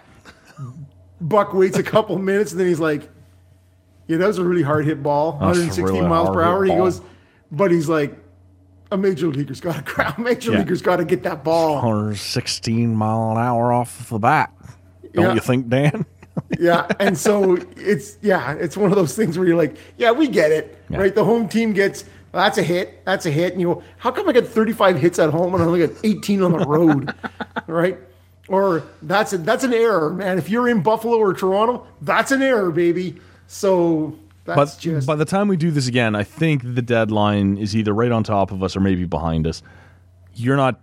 Buck waits a couple minutes and then he's like, yeah, that was a really hard hit ball, That's a one hundred sixteen really miles per hard hour. hit He ball. goes, but he's like, A major leaguer's got to ground. Major Yeah. leaguer's got to get that ball. one sixteen mile an hour off the bat. Don't Yeah. you think, Dan? Yeah, and so it's yeah, it's one of those things where you're like, yeah, we get it, Yeah. right? The home team gets well, that's a hit, that's a hit, and you go, how come I get thirty-five hits at home and I only get eighteen on the road, right? Or that's a, that's an error, man. If you're in Buffalo or Toronto, that's an error, baby. So that's But just by the time we do this again, I think the deadline is either right on top of us or maybe behind us. You're not.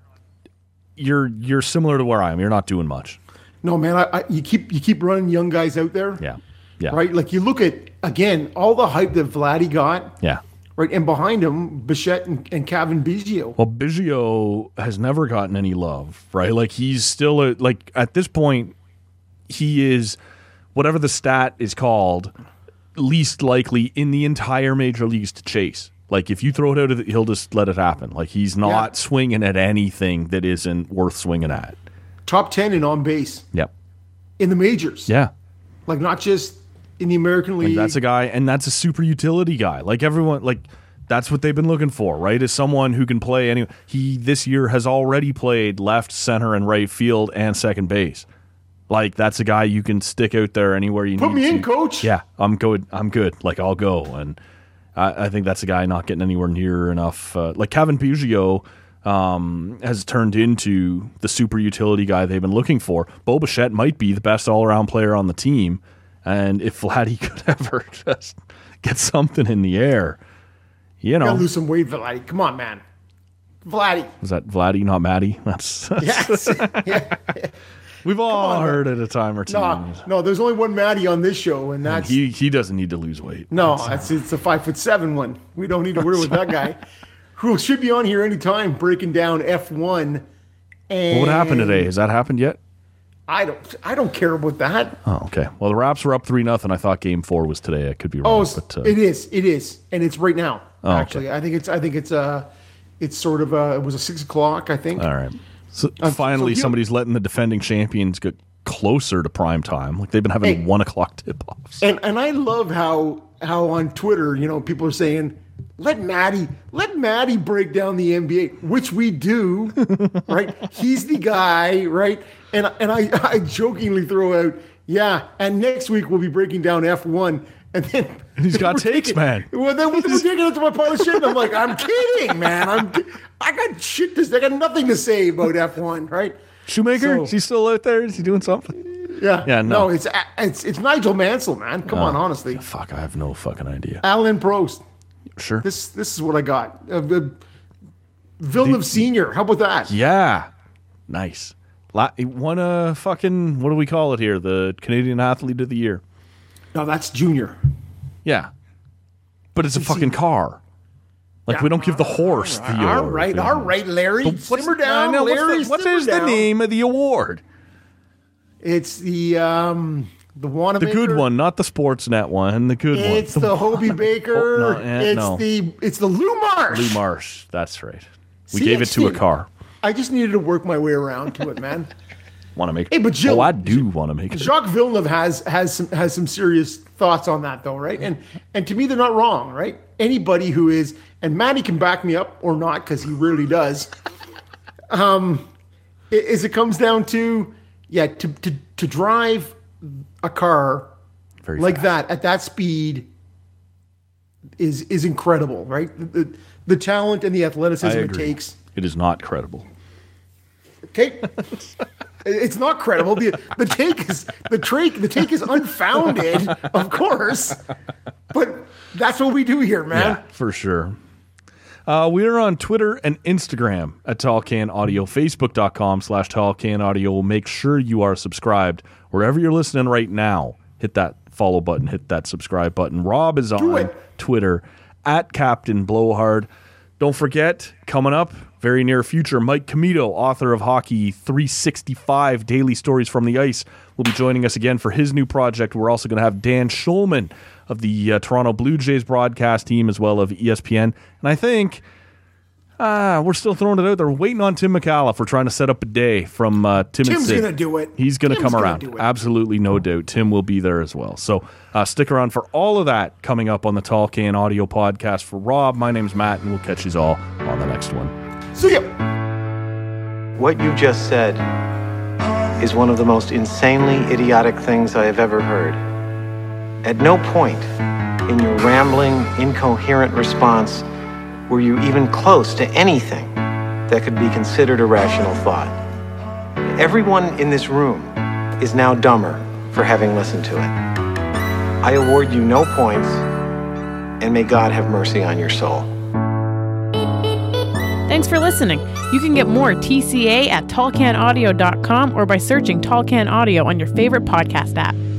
You're you're similar to where I am. You're not doing much. no, man. I, I, you keep you keep running young guys out there, Yeah. Yeah. right? Like you look at again all the hype that Vladdy got, Yeah. right, and behind him, Bichette and, and Kevin Biggio. Well, Biggio has never gotten any love, right? Like he's still a, like at this point, he is whatever the stat is called, least likely in the entire major leagues to chase. Like if you throw it out, of the, he'll just let it happen. Like he's not Yeah. swinging at anything that isn't worth swinging at. Top ten in on base Yep. in the majors. Yeah. Like not just in the American Like League. that's a guy, and that's a super utility guy. Like everyone, like that's what they've been looking for, right? Is someone who can play any. He this year has already played left, center, and right field and second base. Like that's a guy you can stick out there anywhere you Put need me to. in, coach. Yeah, I'm good. I'm good. Like I'll go, and I, I think that's a guy not getting anywhere near enough. Uh, like Kevin Biggio um, has turned into the super utility guy they've been looking for. Bo Bichette might be the best all around player on the team, and if Vladdy could ever just get something in the air, you know, Gotta lose some weight, Vladdy. Come on, man. Vladdy. was that Vladdy, not Maddie? That's, Yes. yeah. we've all on, heard it a time or two. No, no, there's only one Maddie on this show, and that's he he doesn't need to lose weight. no, that's it's a five foot seven one. We don't need to worry with that guy, who should be on here anytime breaking down F one. And What happened today? Has that happened yet? I don't, I don't care about that. Oh, okay. Well, the Raps were up three nothing. I thought Game Four was today. I could be wrong, Oh, but uh, it is, it is, and it's right now. Oh, okay. actually, I think it's, I think it's uh it's sort of uh it was a six o'clock, I think. all right. So Uh, finally, so you- somebody's letting the defending champions get closer to prime time. Like they've been having Hey. one o'clock tip offs. And and I love how how on Twitter, you know, people are saying, let Maddie, let Maddie break down the N B A, which we do, right? He's the guy, right? And and I, I jokingly throw out, yeah, and next week we'll be breaking down F one. And then He's got we're takes, taking- man. Well, then we're taking it to my pile of shit. And I'm like, I'm kidding, man. I'm I got shit to I got nothing to say about F one, right? Shoemaker, So- is he still out there? Is he doing something? Yeah. Yeah, no. it's it's it's Nigel Mansell, man. Come on, honestly. Fuck, I have no fucking idea. Alan Prost. Sure. This this is what I got. Uh, uh, Villeneuve Senior. How about that? Yeah. Nice. La- he won a fucking, what do we call it here? The Canadian Athlete of the Year. No, that's Junior. Yeah. But it's a fucking car. Like, we don't give the horse the award. All right, all right, Larry. But what's- Simmer down, I know, what's the- Larry. What simmer is the down. name of the award? It's the um the Wanamaker. The good one, not the Sportsnet one. The good one. It's the Hobie Baker. Oh, no, eh, it's no. the it's the Lou Marsh. Lou Marsh. That's right. We See, gave it to a see, car. I just needed to work my way around to it, man. Want to make Hey, but Jill- Oh, I do want to make it. Jacques Villeneuve has has some has some serious thoughts on that, though, right? And and to me, they're not wrong, right? Anybody who is, and Matty can back me up or not because he rarely does. Um, i- is it comes down to yeah to to to drive a car Very like fast. that at that speed is is incredible, right? The, the, the talent and the I athleticism it agree. takes. It is not credible. Okay. It's not credible. The the take is the take the take is unfounded, of course. But that's what we do here, man. Yeah, for sure. Uh, we are on Twitter and Instagram at Tall Can Audio, Facebook.com slash Tall Can Audio. Make sure you are subscribed. Wherever you're listening right now, hit that follow button, hit that subscribe button. Rob is on it. Twitter at Captain Blowhard. Don't forget, coming up, very near future, Mike Comito, author of Hockey three sixty-five Daily Stories from the Ice, will be joining us again for his new project. We're also going to have Dan Schulman of the uh, Toronto Blue Jays broadcast team as well of E S P N. And I think, Ah, we're still throwing it out there. We're waiting on Tim McAuliffe. We're trying to set up a day from uh, Tim and Tim's Sid. gonna do it. He's going to Tim's come gonna around. do it. Absolutely, no doubt. Tim will be there as well. So uh, stick around for all of that coming up on the Tall Can Audio Podcast. For Rob, my name's Matt, and we'll catch you all on the next one. See ya. What you just said is one of the most insanely idiotic things I have ever heard. At no point in your rambling, incoherent response were you even close to anything that could be considered a rational thought. Everyone in this room is now dumber for having listened to it. I award you no points, and may God have mercy on your soul. Thanks for listening. You can get more T C A at tall can audio dot com or by searching Tall Can Audio on your favorite podcast app.